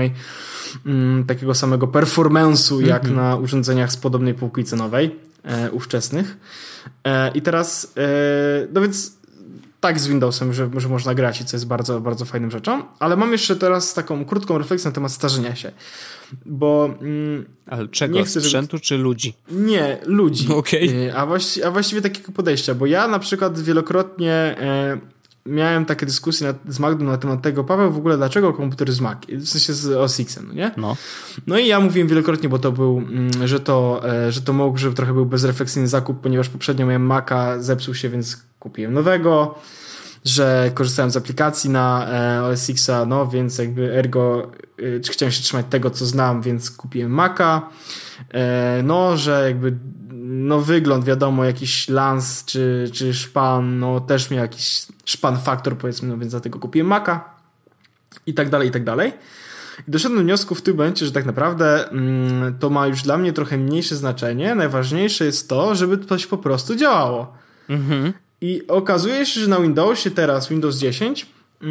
takiego samego performance'u jak na urządzeniach z podobnej półki cenowej, ówczesnych. I teraz, no więc tak z Windowsem, że można grać i co jest bardzo, bardzo fajną rzeczą, ale mam jeszcze teraz taką krótką refleksję na temat starzenia się. Bo ale czego? Nie chcę, sprzętu czy ludzi? Nie, ludzi. Okay. A właściwie takiego podejścia, bo ja na przykład wielokrotnie miałem takie dyskusje z Magdą na temat tego, Paweł, w ogóle dlaczego komputer z Mac? W sensie z OS X-em, no nie? No i ja mówiłem wielokrotnie, bo to był, że trochę był bezrefleksyjny zakup, ponieważ poprzednio miałem Maca, zepsuł się, więc kupiłem nowego, że korzystałem z aplikacji na OS X-a, no więc jakby ergo chciałem się trzymać tego, co znam, więc kupiłem Maca. No, że jakby no wygląd, wiadomo, jakiś lans czy szpan, no też miał jakiś szpan faktor, powiedzmy, no więc dlatego kupiłem Maca i tak dalej, i tak dalej. I doszedłem do wniosku w tym momencie, że tak naprawdę to ma już dla mnie trochę mniejsze znaczenie. Najważniejsze jest to, żeby coś po prostu działało. I okazuje się, że na Windowsie teraz, Windows 10,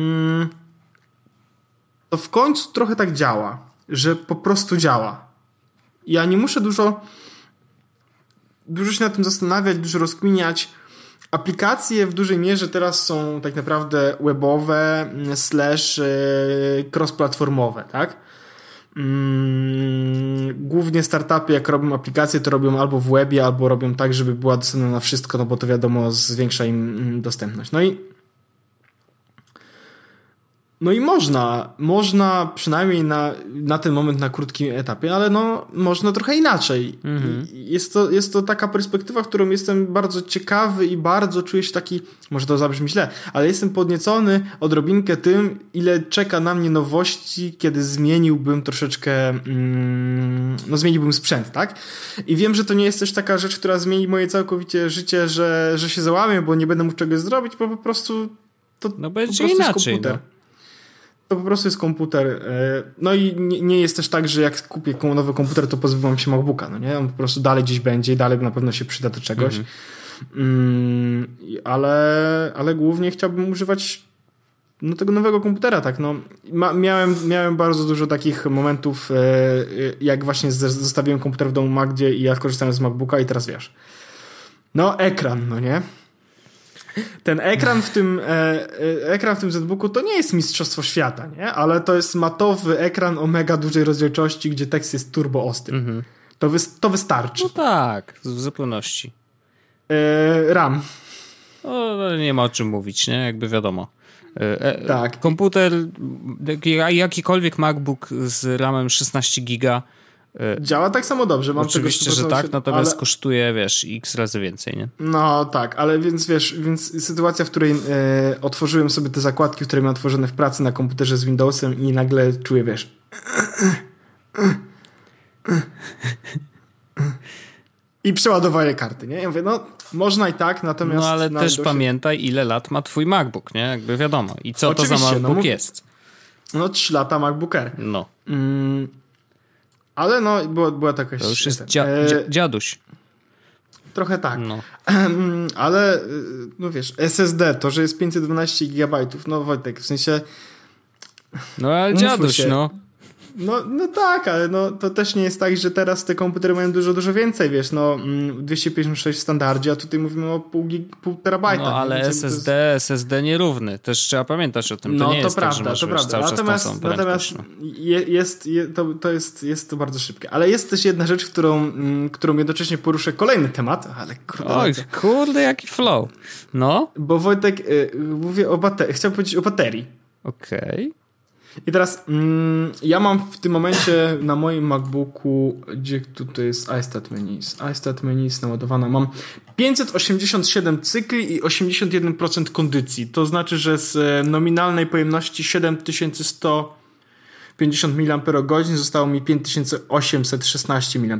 to w końcu trochę tak działa, że po prostu działa. Ja nie muszę dużo się nad tym zastanawiać, dużo rozkminiać. Aplikacje w dużej mierze teraz są tak naprawdę webowe / cross-platformowe, tak? Głównie startupy, jak robią aplikacje, to robią albo w webie, albo robią tak, żeby była dostępna na wszystko, no bo to wiadomo, zwiększa im dostępność. No i można przynajmniej na ten moment, na krótkim etapie, ale no można trochę inaczej. Jest to taka perspektywa, w którą jestem bardzo ciekawy i bardzo czuję się taki, może to zabrzmi źle, ale jestem podniecony odrobinkę tym, ile czeka na mnie nowości, kiedy zmieniłbym troszeczkę, zmieniłbym sprzęt, tak? I wiem, że to nie jest też taka rzecz, która zmieni moje całkowicie życie, że się załamię, bo nie będę mógł czegoś zrobić, bo po prostu to będzie inaczej, jest To po prostu jest komputer. No i nie jest też tak, że jak kupię nowy komputer, to pozbywam się MacBooka, no nie? On po prostu dalej gdzieś będzie i dalej na pewno się przyda do czegoś. Ale głównie chciałbym używać tego nowego komputera, tak? No, miałem bardzo dużo takich momentów, jak właśnie zostawiłem komputer w domu Magdzie i ja korzystałem z MacBooka i teraz wiesz. No ekran, no nie? Ten ekran w tym ZBooku to nie jest mistrzostwo świata, nie? Ale to jest matowy ekran o mega dużej rozdzielczości, gdzie tekst jest turbo ostry. To wystarczy. No tak, w zupełności. RAM. No, nie ma o czym mówić, nie? Jakby wiadomo. Tak. Komputer, jakikolwiek MacBook z RAMem 16 giga Działa tak samo dobrze. Mam Oczywiście, tego że tak, natomiast ale... kosztuje, wiesz, x razy więcej, nie? No tak, ale więc sytuacja, w której otworzyłem sobie te zakładki, które miałem otworzone w pracy na komputerze z Windowsem i nagle czuję, wiesz... I przeładowanie karty, nie? Ja mówię, no można i tak, natomiast... No ale też Windowsie... pamiętaj, ile lat ma twój MacBook, nie? Jakby wiadomo. I co Oczywiście, to za MacBook jest? No 3 lata MacBook Air. No. Ale no, była taka... To już jest dziaduś. Trochę tak. No. Ale, no wiesz, SSD, to, że jest 512 GB, no Wojtek, w sensie... No ale dziaduś, no. No tak, ale no, to też nie jest tak, że teraz te komputery mają dużo więcej, wiesz, no 256 w standardzie, a tutaj mówimy o pół terabajta. No ale SSD nierówny, też trzeba pamiętać o tym. To no nie to jest prawda, tak, że to masz, prawda. Cały czas Natomiast no. jest to bardzo szybkie. Ale jest też jedna rzecz, którą jednocześnie poruszę kolejny temat, ale kurde. Oj, kurde, jaki flow. No. Bo Wojtek, mówię o baterii, chciałem powiedzieć o baterii. Okej. I teraz ja mam w tym momencie na moim MacBooku, gdzie tutaj jest iStat Menus naładowana, mam 587 cykli i 81% kondycji. To znaczy, że z nominalnej pojemności 7150 mAh zostało mi 5816 mAh.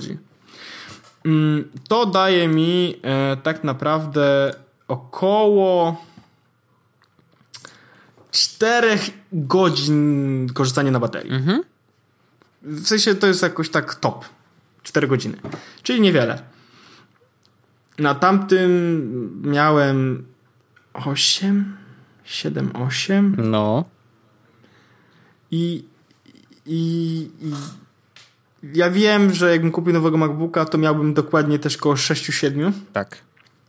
To daje mi tak naprawdę około 4 godzin korzystania na baterii. W sensie to jest jakoś tak top. 4 godziny. Czyli niewiele. Na tamtym miałem 7-8. No. I ja wiem, że jakbym kupił nowego MacBooka, to miałbym dokładnie też koło 6-7. Tak.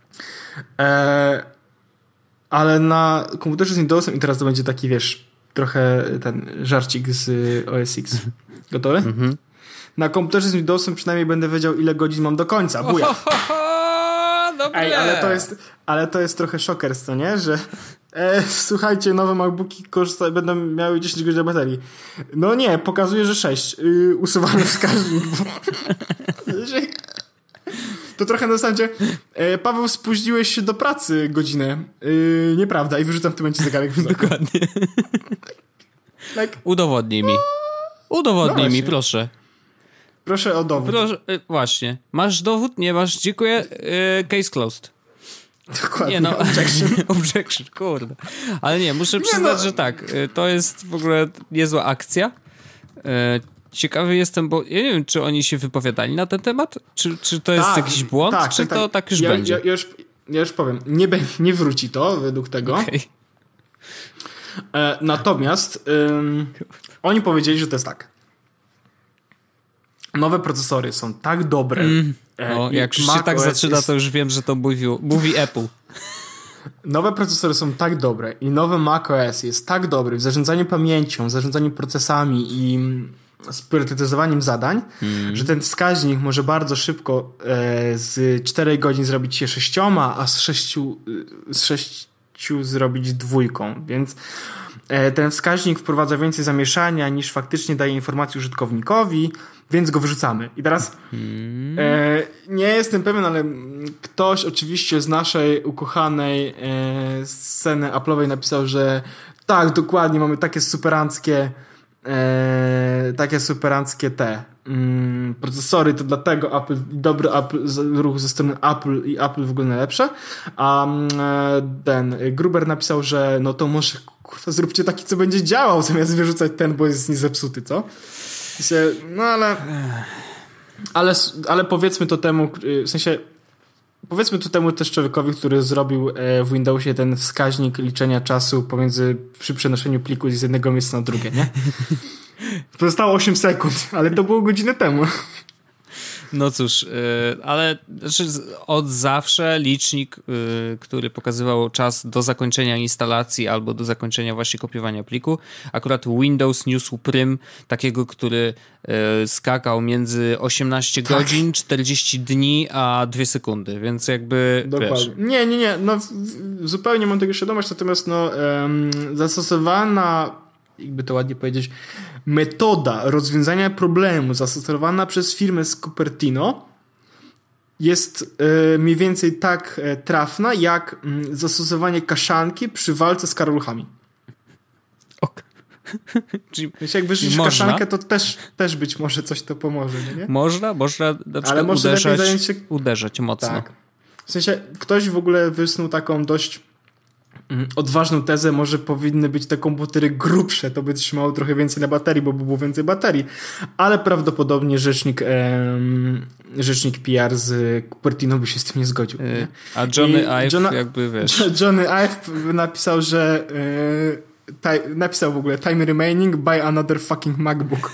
Ale na komputerze z Windowsem, i teraz to będzie taki, wiesz, trochę ten żarcik z OS X. Gotowy? Na komputerze z Windowsem przynajmniej będę wiedział, ile godzin mam do końca. Buja. Ej, ale to jest trochę szokers, co nie? Że słuchajcie, nowe MacBooki będą miały 10 godzin baterii. No nie, pokazuje, że 6. Usuwamy wskaźnik. To trochę na zasadzie Paweł, spóźniłeś się do pracy godzinę. Nieprawda. I wyrzucam w tym momencie zegarek. Dokładnie. Udowodnij mi. Udowodnij mi, proszę. Proszę o dowód. Proszę, właśnie. Masz dowód? Nie masz? Dziękuję. Case closed. Dokładnie. Nie no, objection, kurde. Ale nie, muszę przyznać, że tak. To jest w ogóle niezła akcja. Ciekawy jestem, bo ja nie wiem, czy oni się wypowiadali na ten temat? Czy to jest jakiś błąd? Czy to tak już będzie? Ja już powiem. Nie wróci to według tego. Okay. Natomiast oni powiedzieli, że to jest tak. Nowe procesory są tak dobre. Jak już się tak zaczyna, to już wiem, że to mówi Apple. Nowe procesory są tak dobre i nowy macOS jest tak dobry w zarządzaniu pamięcią, w zarządzaniu procesami i z priorytetyzowaniem zadań, że ten wskaźnik może bardzo szybko z 4 godzin zrobić się 6, a z 6 zrobić 2. Więc ten wskaźnik wprowadza więcej zamieszania niż faktycznie daje informacji użytkownikowi, więc go wyrzucamy. I teraz nie jestem pewien, ale ktoś oczywiście z naszej ukochanej sceny Apple'owej napisał, że tak, dokładnie, mamy takie superanckie te procesory, to dlatego dobry ruch ze strony Apple i Apple w ogóle najlepsze, a ten Gruber napisał, że no to może kurwa zróbcie taki, co będzie działał, zamiast wyrzucać ten, bo jest niezepsuty, co? No ale powiedzmy to temu, w sensie powiedzmy to temu też człowiekowi, który zrobił w Windowsie ten wskaźnik liczenia czasu przy przenoszeniu pliku z jednego miejsca na drugie, nie? Pozostało 8 sekund, ale to było godzinę temu. No cóż, ale od zawsze licznik, który pokazywał czas do zakończenia instalacji albo do zakończenia właśnie kopiowania pliku, akurat Windows niósł prym takiego, który skakał między 18 godzin, 40 dni, a 2 sekundy, więc jakby dokładnie. Wiesz. Nie, no zupełnie mam tego świadomość, natomiast zastosowana jakby to ładnie powiedzieć, metoda rozwiązania problemu zastosowana przez firmę z Cupertino jest mniej więcej tak trafna, jak zastosowanie kaszanki przy walce z karaluchami. Ok. Czyli wiesz, jak wyrzucisz kaszankę, to też być może coś to pomoże, nie? Można na przykład ale może uderzać mocno. Tak. W sensie ktoś w ogóle wysnuł taką dość odważną tezę, może powinny być te komputery grubsze, to by trzymało trochę więcej na baterii, bo by było więcej baterii, ale prawdopodobnie rzecznik PR z Cupertino by się z tym nie zgodził. Nie? A Johnny Ive jakby wiesz... Johnny Ive napisał, że napisał w ogóle time remaining, buy another fucking MacBook.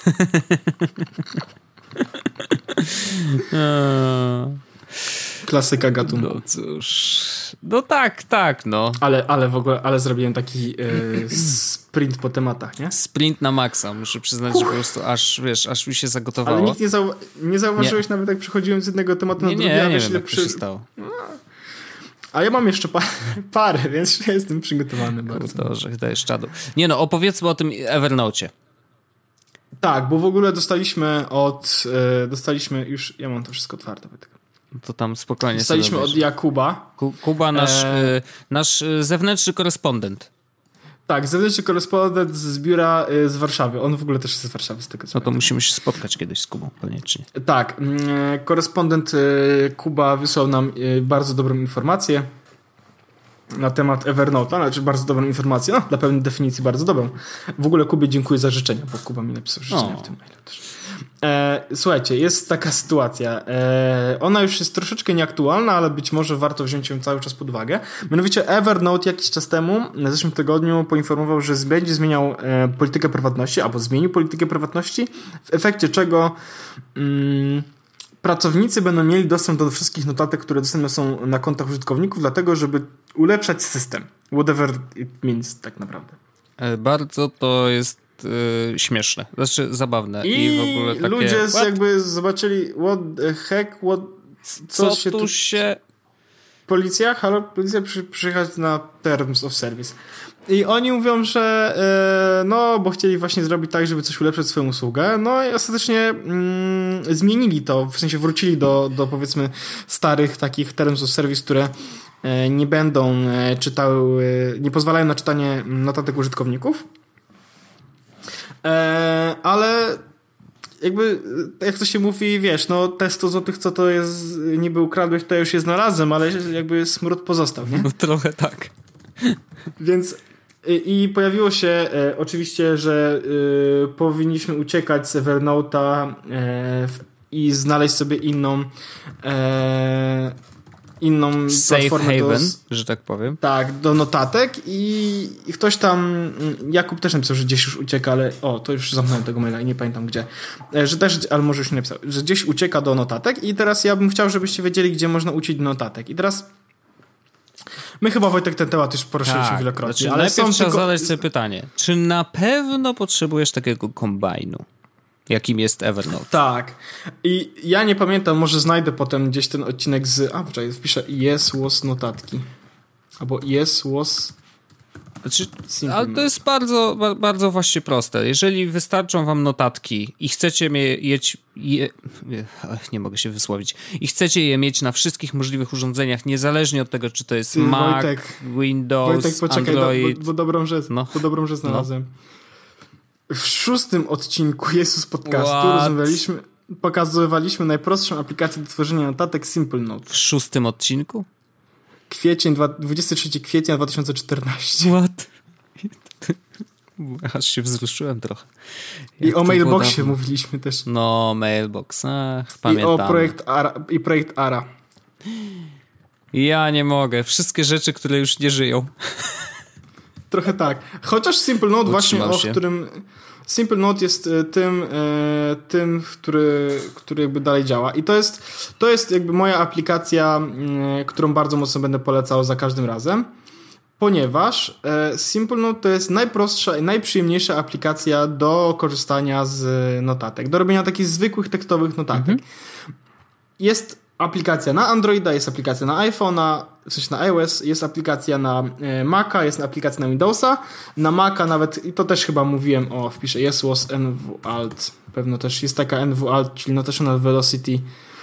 Klasyka gatunku. No cóż. No tak, no. Ale w ogóle, zrobiłem taki sprint po tematach, nie? Sprint na maksa. Muszę przyznać, że po prostu aż mi się zagotowało. Ale nikt nie zauważyłeś nawet, jak przechodziłem z jednego tematu na drugi. Nie wiem, jak to się stało. A ja mam jeszcze parę, więc ja jestem przygotowany bardzo. Dobrze, dajesz czadu. Nie no, opowiedzmy o tym Evernote'cie. Tak, bo w ogóle dostaliśmy już, ja mam to wszystko otwarte. To tam spokojnie. Dostaliśmy od Jakuba. Kuba, nasz zewnętrzny korespondent. Tak, zewnętrzny korespondent z biura z Warszawy. On w ogóle też jest z Warszawy, z tego co to musimy się spotkać kiedyś z Kubą, koniecznie. Tak, korespondent Kuba wysłał nam bardzo dobrą informację na temat Evernote'a, znaczy bardzo dobrą informację, dla pewnej definicji bardzo dobrą. W ogóle Kubie dziękuję za życzenia, bo Kuba mi napisał życzenia w tym mailu też. Słuchajcie, jest taka sytuacja. Ona już jest troszeczkę nieaktualna, ale być może warto wziąć ją cały czas pod uwagę. Mianowicie Evernote jakiś czas temu, w zeszłym tygodniu, poinformował, że będzie zmieniał politykę prywatności, albo zmienił politykę prywatności, w efekcie czego pracownicy będą mieli dostęp do wszystkich notatek, które dostępne są na kontach użytkowników, dlatego żeby ulepszać system. Whatever it means tak naprawdę. Bardzo to jest śmieszne, znaczy zabawne i w ogóle takie... ludzie jakby zobaczyli what the heck, co się tu się... Policja? Halo? Policja przyjechać na Terms of Service. I oni mówią, że bo chcieli właśnie zrobić tak, żeby coś ulepszyć swoją usługę, no i ostatecznie zmienili to, w sensie wrócili do powiedzmy starych takich Terms of Service, które nie będą czytały, nie pozwalają na czytanie notatek użytkowników. Ale jakby, jak to się mówi, wiesz, te 100 zł, co to jest, niby ukradłeś, to już je znalazłem, ale jakby smród pozostał, nie? No trochę tak. Więc i pojawiło się oczywiście, że powinniśmy uciekać z Evernote'a i znaleźć sobie inną safe platformę haven, że tak powiem. Tak, do notatek i ktoś tam, Jakub też napisał, że gdzieś już ucieka, ale to już zamknąłem tego maila i nie pamiętam gdzie, że też, ale może już nie napisał, że gdzieś ucieka do notatek i teraz ja bym chciał, żebyście wiedzieli, gdzie można uciec do notatek. I teraz my chyba, Wojtek, ten temat już poruszyliśmy wielokrotnie. Znaczy, ale najpierw trzeba zadać sobie pytanie, czy na pewno potrzebujesz takiego kombajnu, jakim jest Evernote? Tak. I ja nie pamiętam, może znajdę potem gdzieś ten odcinek wpiszę yes was notatki. Albo yes was... ale to jest bardzo, bardzo właśnie proste. Jeżeli wystarczą wam notatki i chcecie nie mogę się wysłowić. I chcecie je mieć na wszystkich możliwych urządzeniach, niezależnie od tego, czy to jest Mac, Wojtek, Windows, poczekaj, Android. bo dobrą rzecz znalazłem. W 6. odcinku Jesus Podcastu pokazywaliśmy najprostszą aplikację do tworzenia notatek Simple Note. W 6. odcinku? 23 kwietnia 2014. What? Aż się wzruszyłem trochę. I o Mailboxie mówiliśmy też. No, Mailbox, pamiętam. I projekt ARA. Ja nie mogę. Wszystkie rzeczy, które już nie żyją. Trochę tak. Chociaż Simple Note właśnie, którym... Simple Note jest tym, który jakby dalej działa. I to jest jakby moja aplikacja, którą bardzo mocno będę polecał za każdym razem, ponieważ Simple Note to jest najprostsza i najprzyjemniejsza aplikacja do korzystania z notatek, do robienia takich zwykłych tekstowych notatek. Jest aplikacja na Androida, jest aplikacja na iPhone'a w sensie na iOS, jest aplikacja na Maca, jest aplikacja na Windowsa. Na Maca nawet, i to też chyba mówiłem, wpiszę was NVAlt. Pewno też jest taka NVAlt, czyli Notational Velocity.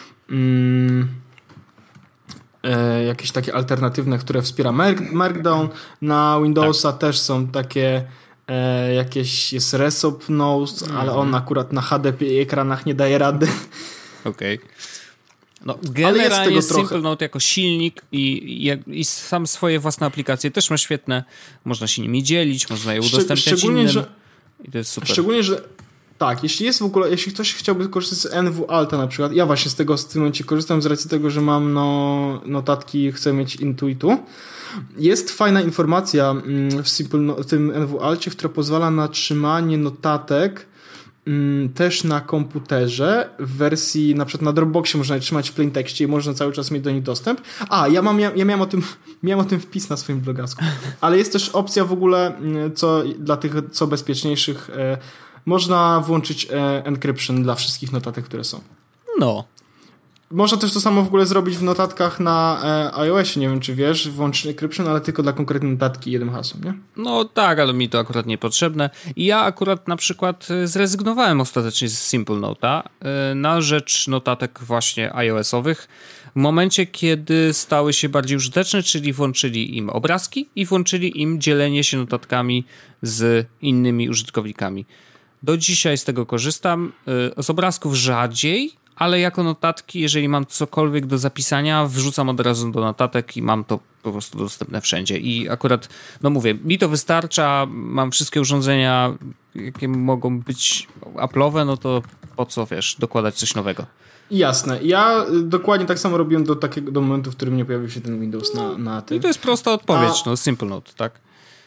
Jakieś takie alternatywne, które wspiera Markdown. Na Windowsa też są takie jakieś, jest Resop Notes, ale on akurat na HDP ekranach nie daje rady. Okej. No, generalnie Simple Note jako silnik i sam swoje własne aplikacje też ma świetne. Można się nimi dzielić, można je udostępniać innym. I to jest super. Szczególnie, że tak, jeśli ktoś chciałby korzystać z NVAlta na przykład, ja właśnie w tym momencie korzystam z racji tego, że mam notatki, chcę mieć Intuitu. Jest fajna informacja w tym NVAlcie, która pozwala na trzymanie notatek też na komputerze w wersji, na przykład na Dropboxie można je trzymać w plain tekście i można cały czas mieć do nich dostęp. Ja miałem o tym wpis na swoim blogasku. Ale jest też opcja w ogóle, dla tych co bezpieczniejszych, można włączyć encryption dla wszystkich notatek, które są. No. Można też to samo w ogóle zrobić w notatkach na iOSie, nie wiem czy wiesz, włączyć encryption, ale tylko dla konkretnej notatki jednym hasłem, nie? No tak, ale mi to akurat niepotrzebne. I ja akurat na przykład zrezygnowałem ostatecznie z Simple Note'a na rzecz notatek właśnie iOS-owych w momencie, kiedy stały się bardziej użyteczne, czyli włączyli im obrazki i włączyli im dzielenie się notatkami z innymi użytkownikami. Do dzisiaj z tego korzystam. Z obrazków rzadziej, ale jako notatki, jeżeli mam cokolwiek do zapisania, wrzucam od razu do notatek i mam to po prostu dostępne wszędzie. I akurat, no mówię, mi to wystarcza, mam wszystkie urządzenia, jakie mogą być Apple'owe, no to po co, wiesz, dokładać coś nowego. Jasne. Ja dokładnie tak samo robiłem do momentu, w którym nie pojawił się ten Windows na tym. I to jest prosta odpowiedź, Simple Note, tak?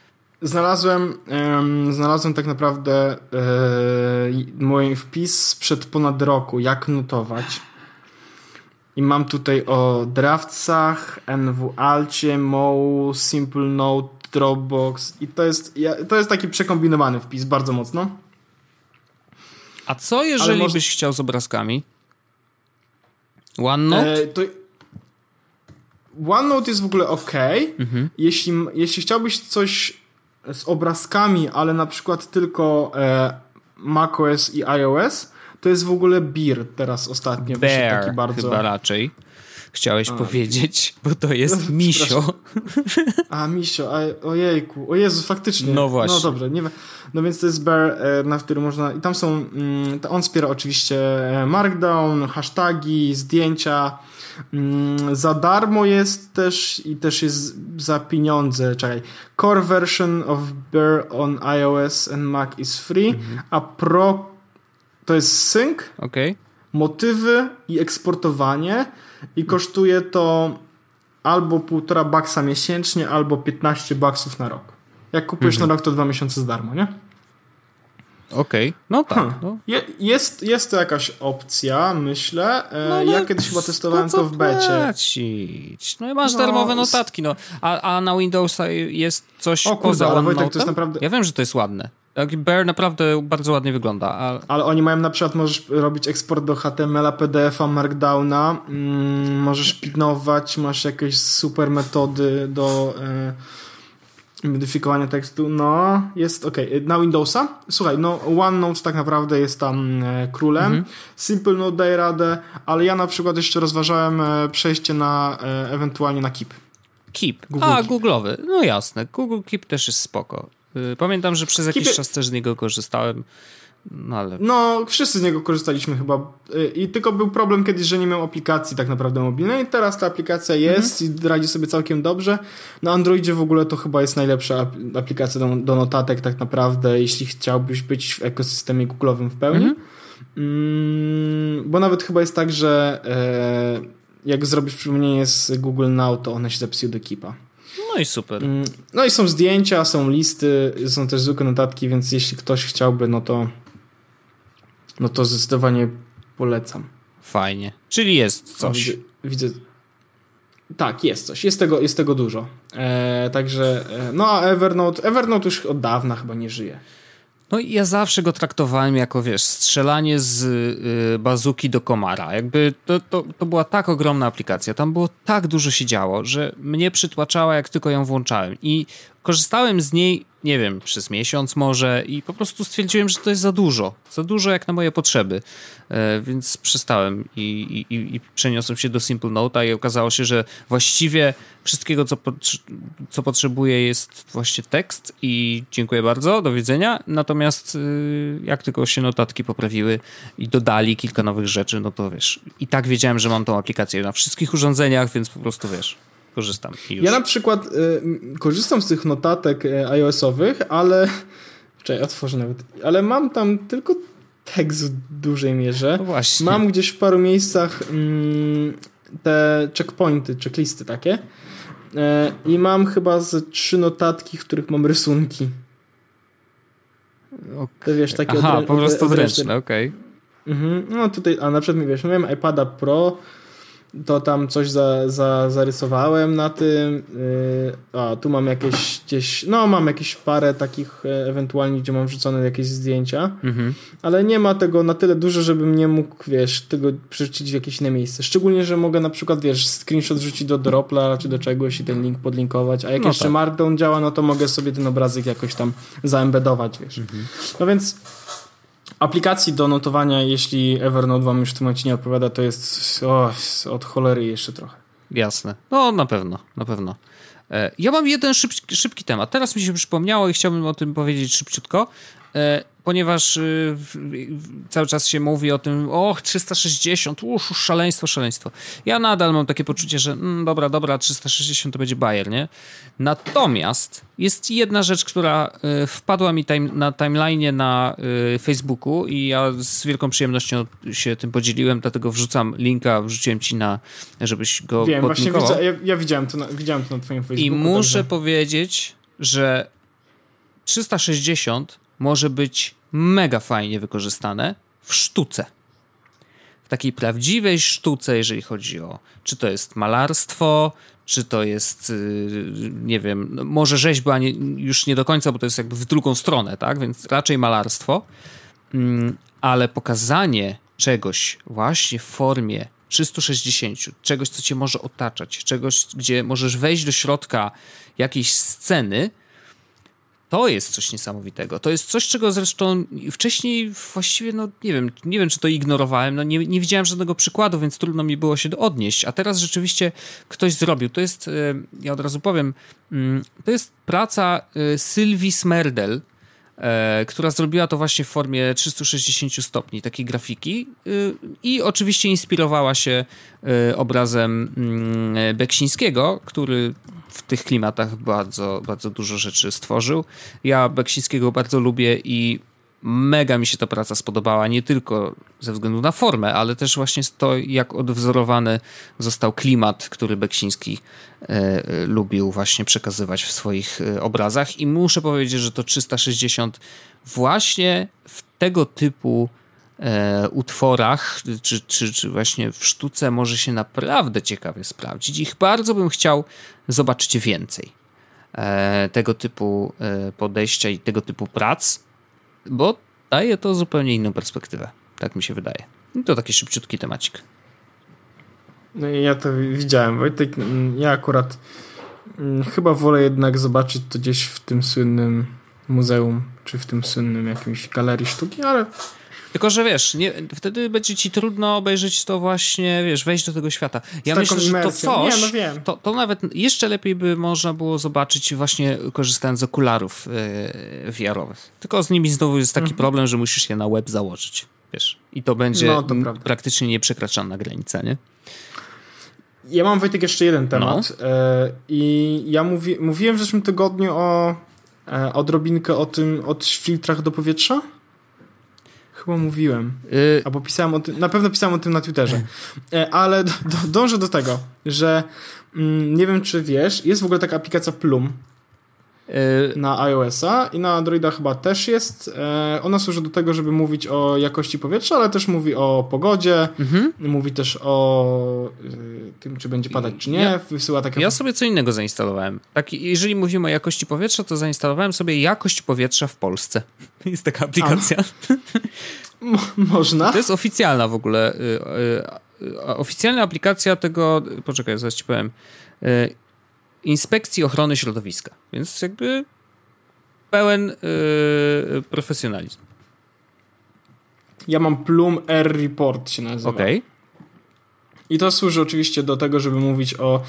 Znalazłem tak naprawdę mój wpis sprzed ponad roku, jak notować. I mam tutaj o Draftsach, NVAlcie, Mow, Simple Note, Dropbox i to jest taki przekombinowany wpis, bardzo mocno. A co jeżeli byś chciał z obrazkami? OneNote? OneNote jest w ogóle okej. Mhm. Jeśli chciałbyś coś z obrazkami, ale na przykład tylko macOS i iOS, to jest w ogóle Bear teraz ostatnio. Bear taki bardzo... chyba raczej chciałeś powiedzieć, bo to jest Misio. Misio, ojejku, o Jezu, faktycznie. No właśnie. No dobrze, no więc to jest Bear, na którym można, i tam są, on wspiera oczywiście Markdown, hasztagi, zdjęcia, za darmo jest też i też jest za pieniądze. Core version of Bear on iOS and Mac is free, a Pro to jest sync, motywy i eksportowanie i kosztuje to albo $1,5 miesięcznie, albo $15 na rok. Jak kupujesz na rok, to 2 miesiące za darmo, nie? No tak. No. Jest to jakaś opcja, myślę. Ja kiedyś chyba testowałem to w becie. Płacić? No i masz darmowe notatki. No. A na Windowsa jest coś poza OneNote'em? Wojtek, to jest naprawdę... Ja wiem, że to jest ładne. Bear naprawdę bardzo ładnie wygląda. Ale oni mają na przykład, możesz robić eksport do HTML-a, PDF-a, Markdowna, możesz pilnować, masz jakieś super metody do modyfikowania tekstu. No, jest na Windowsa, słuchaj, OneNote tak naprawdę jest tam królem. Simple Note daje radę, ale ja na przykład jeszcze rozważałem przejście ewentualnie na Keep. Keep. Google'owy. No jasne. Google Keep też jest spoko. Pamiętam, że przez jakiś czas też z niego korzystałem. No, wszyscy z niego korzystaliśmy chyba. I tylko był problem kiedyś, że nie miał aplikacji tak naprawdę mobilnej. Teraz ta aplikacja jest i radzi sobie całkiem dobrze. Na Androidzie w ogóle to chyba jest najlepsza aplikacja do notatek tak naprawdę, jeśli chciałbyś być w ekosystemie Google'owym w pełni. Bo nawet chyba jest tak, że jak zrobisz przypomnienie z Google Now, to one się zapisują do Keepa. No i super. No i są zdjęcia, są listy, są też zwykłe notatki, więc jeśli ktoś chciałby, no to zdecydowanie polecam. Fajnie. Czyli jest coś. Widzę. Tak, jest coś. Jest tego dużo. Także, a Evernote już od dawna chyba nie żyje. No i ja zawsze go traktowałem jako, wiesz, strzelanie z bazuki do komara. Jakby to była tak ogromna aplikacja, tam było tak dużo się działo, że mnie przytłaczała, jak tylko ją włączałem. I korzystałem z niej, nie wiem, przez miesiąc może i po prostu stwierdziłem, że to jest za dużo jak na moje potrzeby, więc przestałem i przeniosłem się do Simple Note'a i okazało się, że właściwie wszystkiego, co potrzebuję, jest właśnie tekst i dziękuję bardzo, do widzenia, natomiast jak tylko się notatki poprawiły i dodali kilka nowych rzeczy, no to wiesz, i tak wiedziałem, że mam tą aplikację na wszystkich urządzeniach, więc po prostu wiesz, korzystam. Ja na przykład korzystam z tych notatek iOS-owych, ale czekaj, otworzę nawet, ale mam tam tylko tekst w dużej mierze. No właśnie. Mam gdzieś w paru miejscach te checkpointy, checklisty takie i mam chyba z 3 notatki, w których mam rysunki. Okay. To wiesz, takie po prostu odręczne, okej. No tutaj, a na przykład wiesz, miałem iPada Pro, to tam coś zarysowałem na tym, tu mam jakieś gdzieś, no mam jakieś parę takich ewentualnie, gdzie mam wrzucone jakieś zdjęcia, ale nie ma tego na tyle dużo, żebym nie mógł, wiesz, tego przerzucić w jakieś inne miejsce. Szczególnie, że mogę na przykład, wiesz, screenshot wrzucić do Dropla czy do czegoś i ten link podlinkować, a jak jeszcze Markdown działa, no to mogę sobie ten obrazek jakoś tam zaembedować, wiesz. No więc aplikacji do notowania, jeśli Evernote wam już w tym momencie nie odpowiada, to jest od cholery jeszcze trochę. Jasne. No na pewno. Ja mam jeden szybki temat. Teraz mi się przypomniało i chciałbym o tym powiedzieć szybciutko, ponieważ cały czas się mówi o tym, 360, szaleństwo. Ja nadal mam takie poczucie, że dobra, 360 to będzie bajer, nie? Natomiast jest jedna rzecz, która wpadła mi na timeline'ie na Facebooku i ja z wielką przyjemnością się tym podzieliłem, dlatego wrzuciłem ci żebyś go podlinkował. Właśnie ja widziałem to na twoim Facebooku. I muszę powiedzieć, że 360 może być mega fajnie wykorzystane w sztuce. W takiej prawdziwej sztuce, jeżeli chodzi o, czy to jest malarstwo, czy to jest, nie wiem, może rzeźba, już nie do końca, bo to jest jakby w drugą stronę, tak? Więc raczej malarstwo, ale pokazanie czegoś właśnie w formie 360, czegoś, co cię może otaczać, czegoś, gdzie możesz wejść do środka jakiejś sceny, to jest coś niesamowitego. To jest coś, czego zresztą wcześniej właściwie, nie wiem, czy to ignorowałem, nie widziałem żadnego przykładu, więc trudno mi było się odnieść, a teraz rzeczywiście ktoś zrobił. To jest, ja od razu powiem, to jest praca Sylwii Smerdel, która zrobiła to właśnie w formie 360 stopni, takiej grafiki i oczywiście inspirowała się obrazem Beksińskiego, który w tych klimatach bardzo, bardzo dużo rzeczy stworzył. Ja Beksińskiego bardzo lubię i mega mi się ta praca spodobała, nie tylko ze względu na formę, ale też właśnie to, jak odwzorowany został klimat, który Beksiński lubił właśnie przekazywać w swoich obrazach i muszę powiedzieć, że to 360 właśnie w tego typu utworach, czy właśnie w sztuce może się naprawdę ciekawie sprawdzić. Ich bardzo bym chciał zobaczyć więcej tego typu podejścia i tego typu prac, bo daje to zupełnie inną perspektywę. Tak mi się wydaje. I to taki szybciutki temacik. No i ja to widziałem, Wojtek. Ja akurat chyba wolę jednak zobaczyć to gdzieś w tym słynnym muzeum, czy w tym słynnym jakimś galerii sztuki, ale... Tylko, że wiesz, wtedy będzie ci trudno obejrzeć to właśnie, wiesz, wejść do tego świata. Ja myślę, że to coś, to nawet jeszcze lepiej by można było zobaczyć właśnie korzystając z okularów VR-owych. Tylko z nimi znowu jest taki problem, że musisz je na web założyć, wiesz. I to będzie praktycznie nieprzekraczalna granica, nie? Ja mam, Wojtek, jeszcze jeden temat. I ja mówiłem w zeszłym tygodniu o odrobinkę o filtrach do powietrza. Chyba mówiłem. Albo pisałem o tym, na pewno pisałem o tym na Twitterze. Ale dążę do tego, że nie wiem, czy wiesz, jest w ogóle taka aplikacja Plum. na iOS-a i na Androida chyba też jest. Ona służy do tego, żeby mówić o jakości powietrza, ale też mówi o pogodzie, mówi też o tym, czy będzie padać, czy nie. Wysyła takie... Ja sobie co innego zainstalowałem. Jeżeli mówimy o jakości powietrza, to zainstalowałem sobie jakość powietrza w Polsce. Jest taka aplikacja. Można. To jest oficjalna w ogóle. Oficjalna aplikacja tego... Poczekaj, zaraz ci powiem. Inspekcji Ochrony Środowiska. Więc jakby pełen profesjonalizm. Ja mam Plum Air Report się nazywa. Okej. I to służy oczywiście do tego, żeby mówić o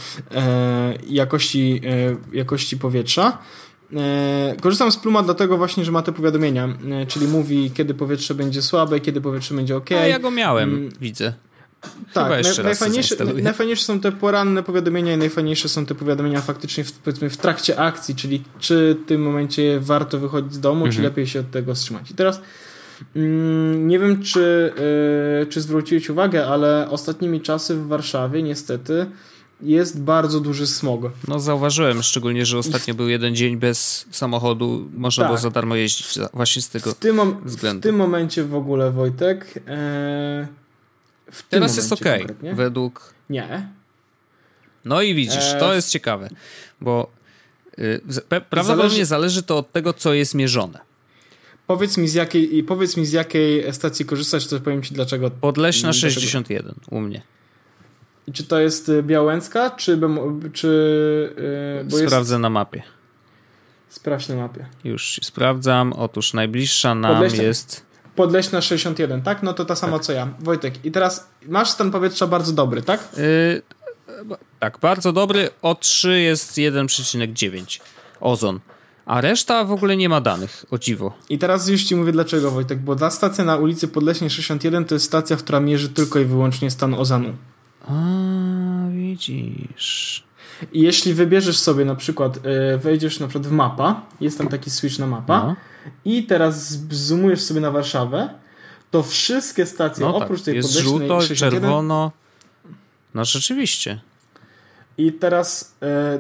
jakości powietrza. Korzystam z Pluma dlatego właśnie, że ma te powiadomienia, czyli mówi, kiedy powietrze będzie słabe, kiedy powietrze będzie ok. A ja go miałem, widzę. Tak, najfajniejsze są te poranne powiadomienia i najfajniejsze są te powiadomienia faktycznie powiedzmy w trakcie akcji, czyli czy w tym momencie warto wychodzić z domu, czy lepiej się od tego wstrzymać. I teraz nie wiem, czy zwróciłeś uwagę, ale ostatnimi czasy w Warszawie niestety jest bardzo duży smog. No zauważyłem, szczególnie, że ostatnio był jeden dzień bez samochodu, można było za darmo jeździć właśnie z tego względu. W tym momencie w ogóle, Wojtek... Teraz jest okej, według... Nie. No i widzisz, to jest ciekawe, bo prawdopodobnie zależy to od tego, co jest mierzone. Powiedz mi z jakiej stacji korzystasz, to powiem ci dlaczego. Podleśna 61 u mnie. I czy to jest Białęcka, bo sprawdzę na mapie. Sprawdź na mapie. Już sprawdzam. Otóż najbliższa nam jest... Podleśna 61, tak? No to ta sama co ja. Wojtek, i teraz masz stan powietrza bardzo dobry, tak? Tak, bardzo dobry. O3 jest 1,9 ozon. A reszta w ogóle nie ma danych, o dziwo. I teraz już ci mówię dlaczego, Wojtek, bo ta stacja na ulicy Podleśnej 61 to jest stacja, która mierzy tylko i wyłącznie stan ozonu. A, widzisz. I jeśli wybierzesz sobie na przykład, wejdziesz na przykład w mapa, jest tam taki switch na mapa i teraz zoomujesz sobie na Warszawę, to wszystkie stacje oprócz tej jest Podleśnej żółto, 61... czerwono. No rzeczywiście. I teraz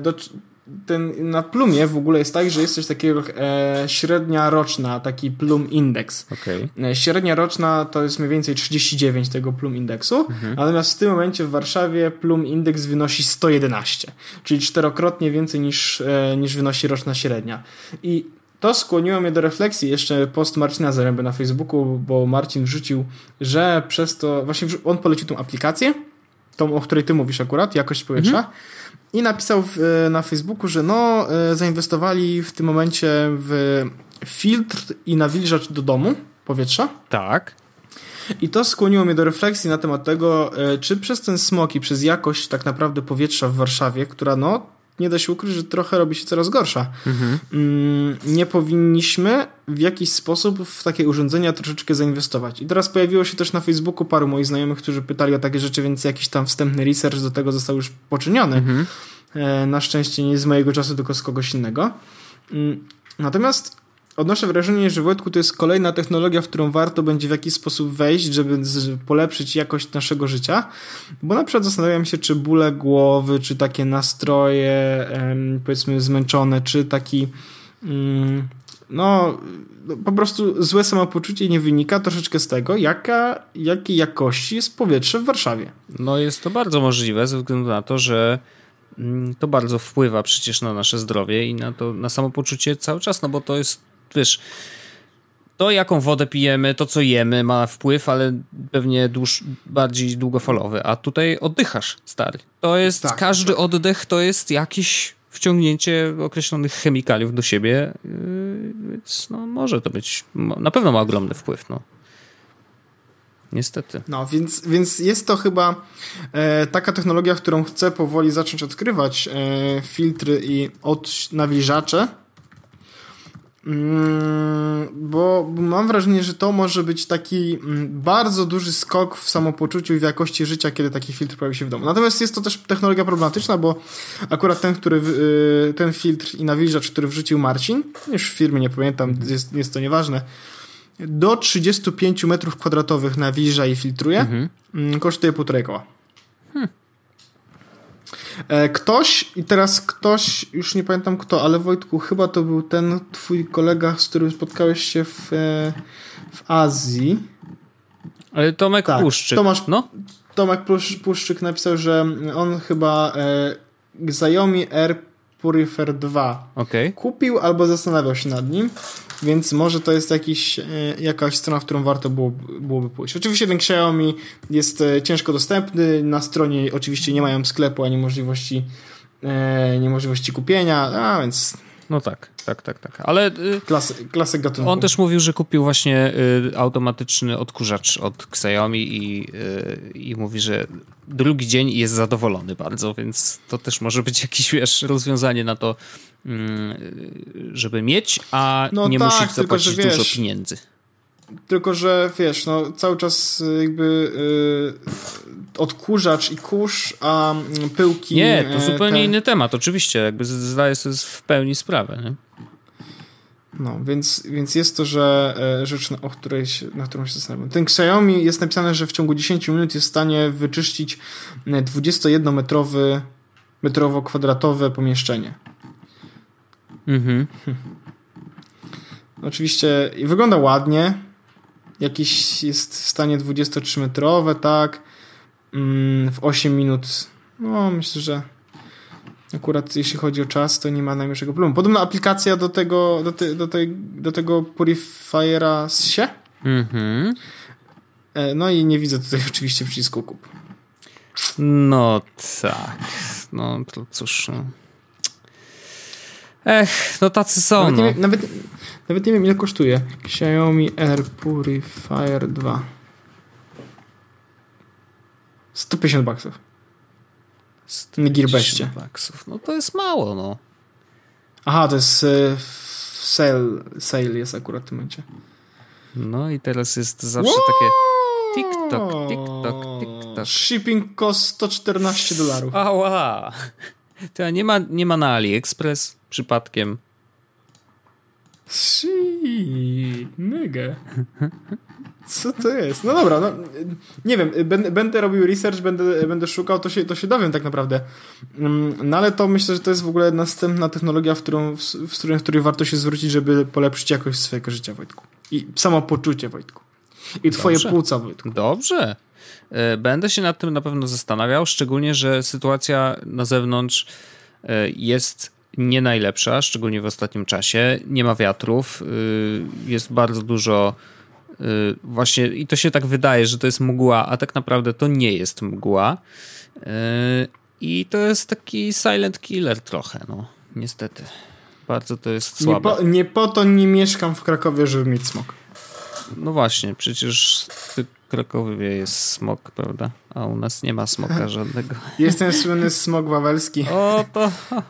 na Plumie w ogóle jest tak, że jest coś takiego średnia roczna, taki Plum Index. Okay. Średnia roczna to jest mniej więcej 39 tego Plum Indexu, natomiast w tym momencie w Warszawie Plum Index wynosi 111, czyli 4-krotnie więcej niż wynosi roczna średnia. I to skłoniło mnie do refleksji, jeszcze post Marcina Zaręby na Facebooku, bo Marcin wrzucił, że przez to, właśnie on polecił tą aplikację, tą, o której ty mówisz akurat, jakość powietrza, i napisał na Facebooku, że zainwestowali w tym momencie w filtr i nawilżacz do domu powietrza. Tak. I to skłoniło mnie do refleksji na temat tego, czy przez ten smog i przez jakość tak naprawdę powietrza w Warszawie, która nie da się ukryć, że trochę robi się coraz gorsza. Nie powinniśmy w jakiś sposób w takie urządzenia troszeczkę zainwestować. I teraz pojawiło się też na Facebooku paru moich znajomych, którzy pytali o takie rzeczy, więc jakiś tam wstępny research do tego został już poczyniony. Na szczęście nie z mojego czasu, tylko z kogoś innego. Natomiast odnoszę wrażenie, że Wojtku to jest kolejna technologia, w którą warto będzie w jakiś sposób wejść, żeby polepszyć jakość naszego życia, bo na przykład zastanawiam się, czy bóle głowy, czy takie nastroje powiedzmy zmęczone, czy taki po prostu złe samopoczucie nie wynika troszeczkę z tego, jakiej jakości jest powietrze w Warszawie. No jest to bardzo możliwe ze względu na to, że to bardzo wpływa przecież na nasze zdrowie i na samopoczucie cały czas, no bo to jest, wiesz, to jaką wodę pijemy, to co jemy ma wpływ, ale pewnie bardziej długofalowy, a tutaj oddychasz, stary. To jest, każdy oddech to jest jakieś wciągnięcie określonych chemikaliów do siebie, więc może to być, na pewno ma ogromny wpływ, Niestety. Więc jest to chyba taka technologia, którą chcę powoli zacząć odkrywać, filtry i nawilżacze, bo mam wrażenie, że to może być taki bardzo duży skok w samopoczuciu i w jakości życia, kiedy taki filtr pojawi się w domu. Natomiast jest to też technologia problematyczna, bo akurat ten filtr i nawilżacz, który wrzucił Marcin, już w firmie nie pamiętam, jest to nieważne, do 35 metrów kwadratowych nawilża i filtruje, kosztuje 1,5 koła. Ktoś, już nie pamiętam kto, ale Wojtku, chyba to był ten twój kolega, z którym spotkałeś się w Azji. Tomek Puszczyk. Tomek Puszczyk napisał, że on chyba Xiaomi Air Purifier 2 kupił albo zastanawiał się nad nim, więc może to jest jakaś strona, w którą warto byłoby pójść. Oczywiście ten Xiaomi jest ciężko dostępny, na stronie oczywiście nie mają sklepu ani możliwości kupienia, więc... No tak. Ale klasyk gatunku. On też mówił, że kupił właśnie automatyczny odkurzacz od Xiaomi i mówi, że drugi dzień jest zadowolony bardzo, więc to też może być jakieś, rozwiązanie na to, żeby mieć, a nie musisz zapłacić dużo pieniędzy. Tylko, że cały czas jakby odkurzacz i kurz, a pyłki... Nie, to zupełnie inny temat, oczywiście, jakby zdaję sobie w pełni sprawę, nie? No, więc jest to, że rzecz, na którą się zastanawiam. Ten Xiaomi jest napisane, że w ciągu 10 minut jest w stanie wyczyścić 21-metrowo-kwadratowe pomieszczenie. Oczywiście wygląda ładnie. Jakiś jest w stanie 23-metrowe, tak. W 8 minut. No, myślę, że akurat jeśli chodzi o czas, to nie ma najmniejszego problemu. Podobna aplikacja do tego Purifiera się. No i nie widzę tutaj oczywiście przycisku kup. No tak. No to cóż. No tacy są. Nawet nie wiem, ile kosztuje. Xiaomi Air Purifier 2. 150 baksów. Na Gearbestie. No to jest mało, no. Aha, to jest sale jest akurat w tym momencie. No i teraz jest zawsze takie TikTok. Shipping cost $114. Ała. To nie ma na AliExpress przypadkiem. Nigga. Co to jest? No dobra, nie wiem, będę robił research, będę szukał, to się dowiem tak naprawdę. No ale to myślę, że to jest w ogóle następna technologia, w której warto się zwrócić, żeby polepszyć jakość swojego życia, Wojtku. I samopoczucie, Wojtku. I twoje płuca, Wojtku. Dobrze. Będę się nad tym na pewno zastanawiał, szczególnie, że sytuacja na zewnątrz jest nie najlepsza, szczególnie w ostatnim czasie. Nie ma wiatrów, jest bardzo dużo właśnie, i to się tak wydaje, że to jest mgła, a tak naprawdę to nie jest mgła. I to jest taki silent killer trochę, no niestety. Bardzo to jest słabe. Nie po to nie mieszkam w Krakowie, żeby mieć smog. No właśnie, przecież w Krakowie jest smog, prawda? A u nas nie ma smoga żadnego. Jest ten słynny smog wawelski. O, to...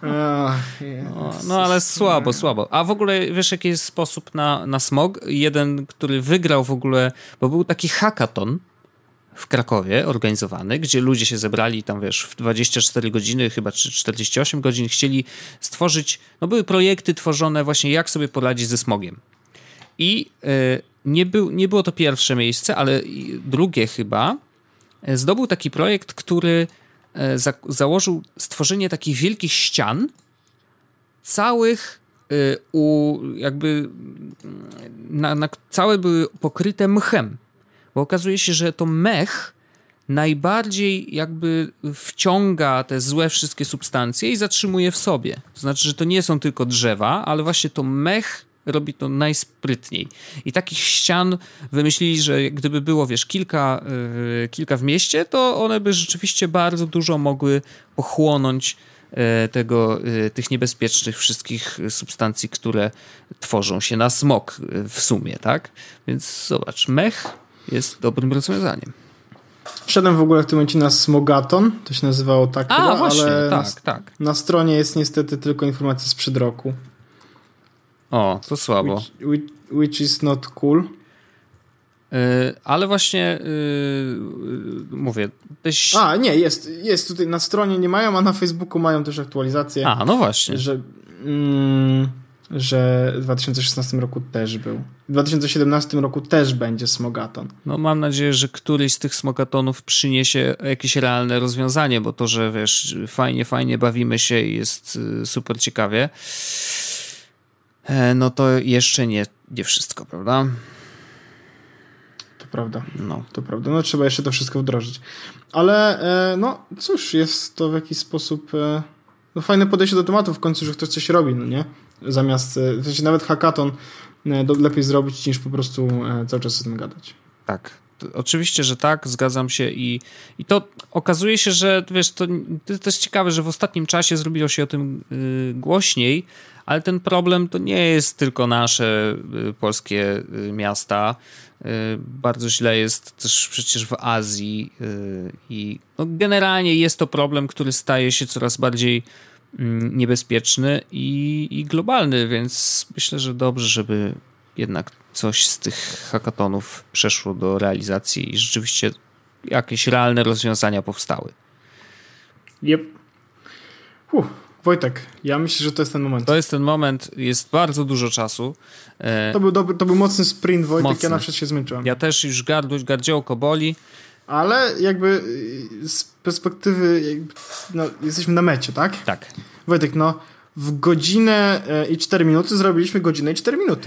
No ale słabo. A w ogóle wiesz, jaki jest sposób na smog? Jeden, który wygrał w ogóle, bo był taki hackathon w Krakowie organizowany, gdzie ludzie się zebrali tam, wiesz, w 24 godziny, chyba czy 48 godzin chcieli stworzyć, no były projekty tworzone właśnie, jak sobie poradzić ze smogiem. I nie było to pierwsze miejsce, ale drugie chyba zdobył taki projekt, który założył stworzenie takich wielkich ścian, całych jakby całe były pokryte mchem. Bo okazuje się, że to mech najbardziej jakby wciąga te złe wszystkie substancje i zatrzymuje w sobie. To znaczy, że to nie są tylko drzewa, ale właśnie to mech robi to najsprytniej. I takich ścian wymyślili, że gdyby było, wiesz, kilka w mieście, to one by rzeczywiście bardzo dużo mogły pochłonąć tych niebezpiecznych wszystkich substancji, które tworzą się na smog w sumie, tak? Więc zobacz, mech jest dobrym rozwiązaniem. Szedłem w ogóle w tym momencie na Smogaton, to się nazywało tak chyba, właśnie, ale tak. Na stronie jest niestety tylko informacja sprzed roku. O, to słabo. Which is not cool. Ale właśnie mówię... nie, jest tutaj na stronie nie mają, a na Facebooku mają też aktualizację. No właśnie. Że że w 2016 roku też był. W 2017 roku też będzie Smogaton. No mam nadzieję, że któryś z tych Smogatonów przyniesie jakieś realne rozwiązanie, bo to, że wiesz, fajnie bawimy się i jest super ciekawie, no to jeszcze nie wszystko, prawda? To prawda. No. To prawda. No trzeba jeszcze to wszystko wdrożyć. Ale no cóż, jest to w jakiś sposób no, fajne podejście do tematu w końcu, że ktoś coś robi, no nie? Zamiast, w sensie nawet hackathon lepiej zrobić niż po prostu cały czas o tym gadać. Tak. Oczywiście, że tak, zgadzam się i to okazuje się, że wiesz, to jest ciekawe, że w ostatnim czasie zrobiło się o tym głośniej, ale ten problem to nie jest tylko nasze polskie miasta. Bardzo źle jest też przecież w Azji i no generalnie jest to problem, który staje się coraz bardziej niebezpieczny i globalny, więc myślę, że dobrze, żeby jednak coś z tych hackathonów przeszło do realizacji i rzeczywiście jakieś realne rozwiązania powstały. Yep. Wojtek, ja myślę, że to jest ten moment. To jest ten moment, jest bardzo dużo czasu. To był mocny sprint, Wojtek, mocny. Ja na przykład się zmęczyłem. Ja też już gardziołko boli. Ale jakby z perspektywy no, jesteśmy na mecie, tak? Tak. Wojtek, no w godzinę i 4 minuty zrobiliśmy godzinę i 4 minuty.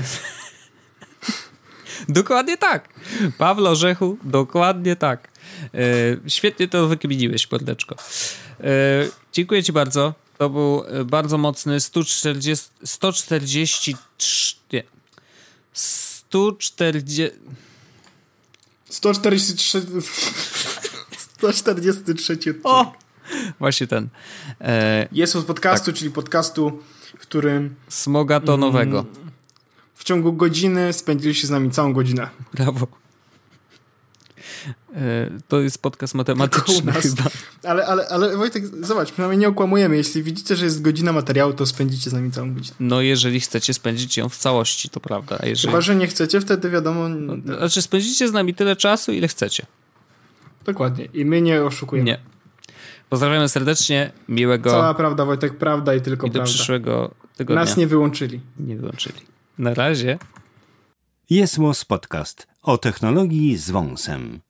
Dokładnie tak. Pawle Orzechu, dokładnie tak. Świetnie to wykminiłeś, mordeczko. Dziękuję ci bardzo. To był bardzo mocny 143 odcinek. O! Właśnie ten. Jest od podcastu, tak. Czyli podcastu, w którym Smogatonowego. W ciągu godziny spędziliście z nami całą godzinę. Brawo. To jest podcast matematyczny chyba. Ale Wojtek, zobacz, przynajmniej nie okłamujemy. Jeśli widzicie, że jest godzina materiału, to spędzicie z nami całą godzinę. No jeżeli chcecie spędzić ją w całości, to prawda. Chyba, że nie chcecie, wtedy wiadomo... Znaczy spędzicie z nami tyle czasu, ile chcecie. Dokładnie. I my nie oszukujemy. Nie. Pozdrawiamy serdecznie, miłego... Cała prawda, Wojtek, prawda i tylko prawda. I do przyszłego tygodnia. Nas nie wyłączyli. Nie wyłączyli. Na razie. Jest Podcast o technologii z wąsem.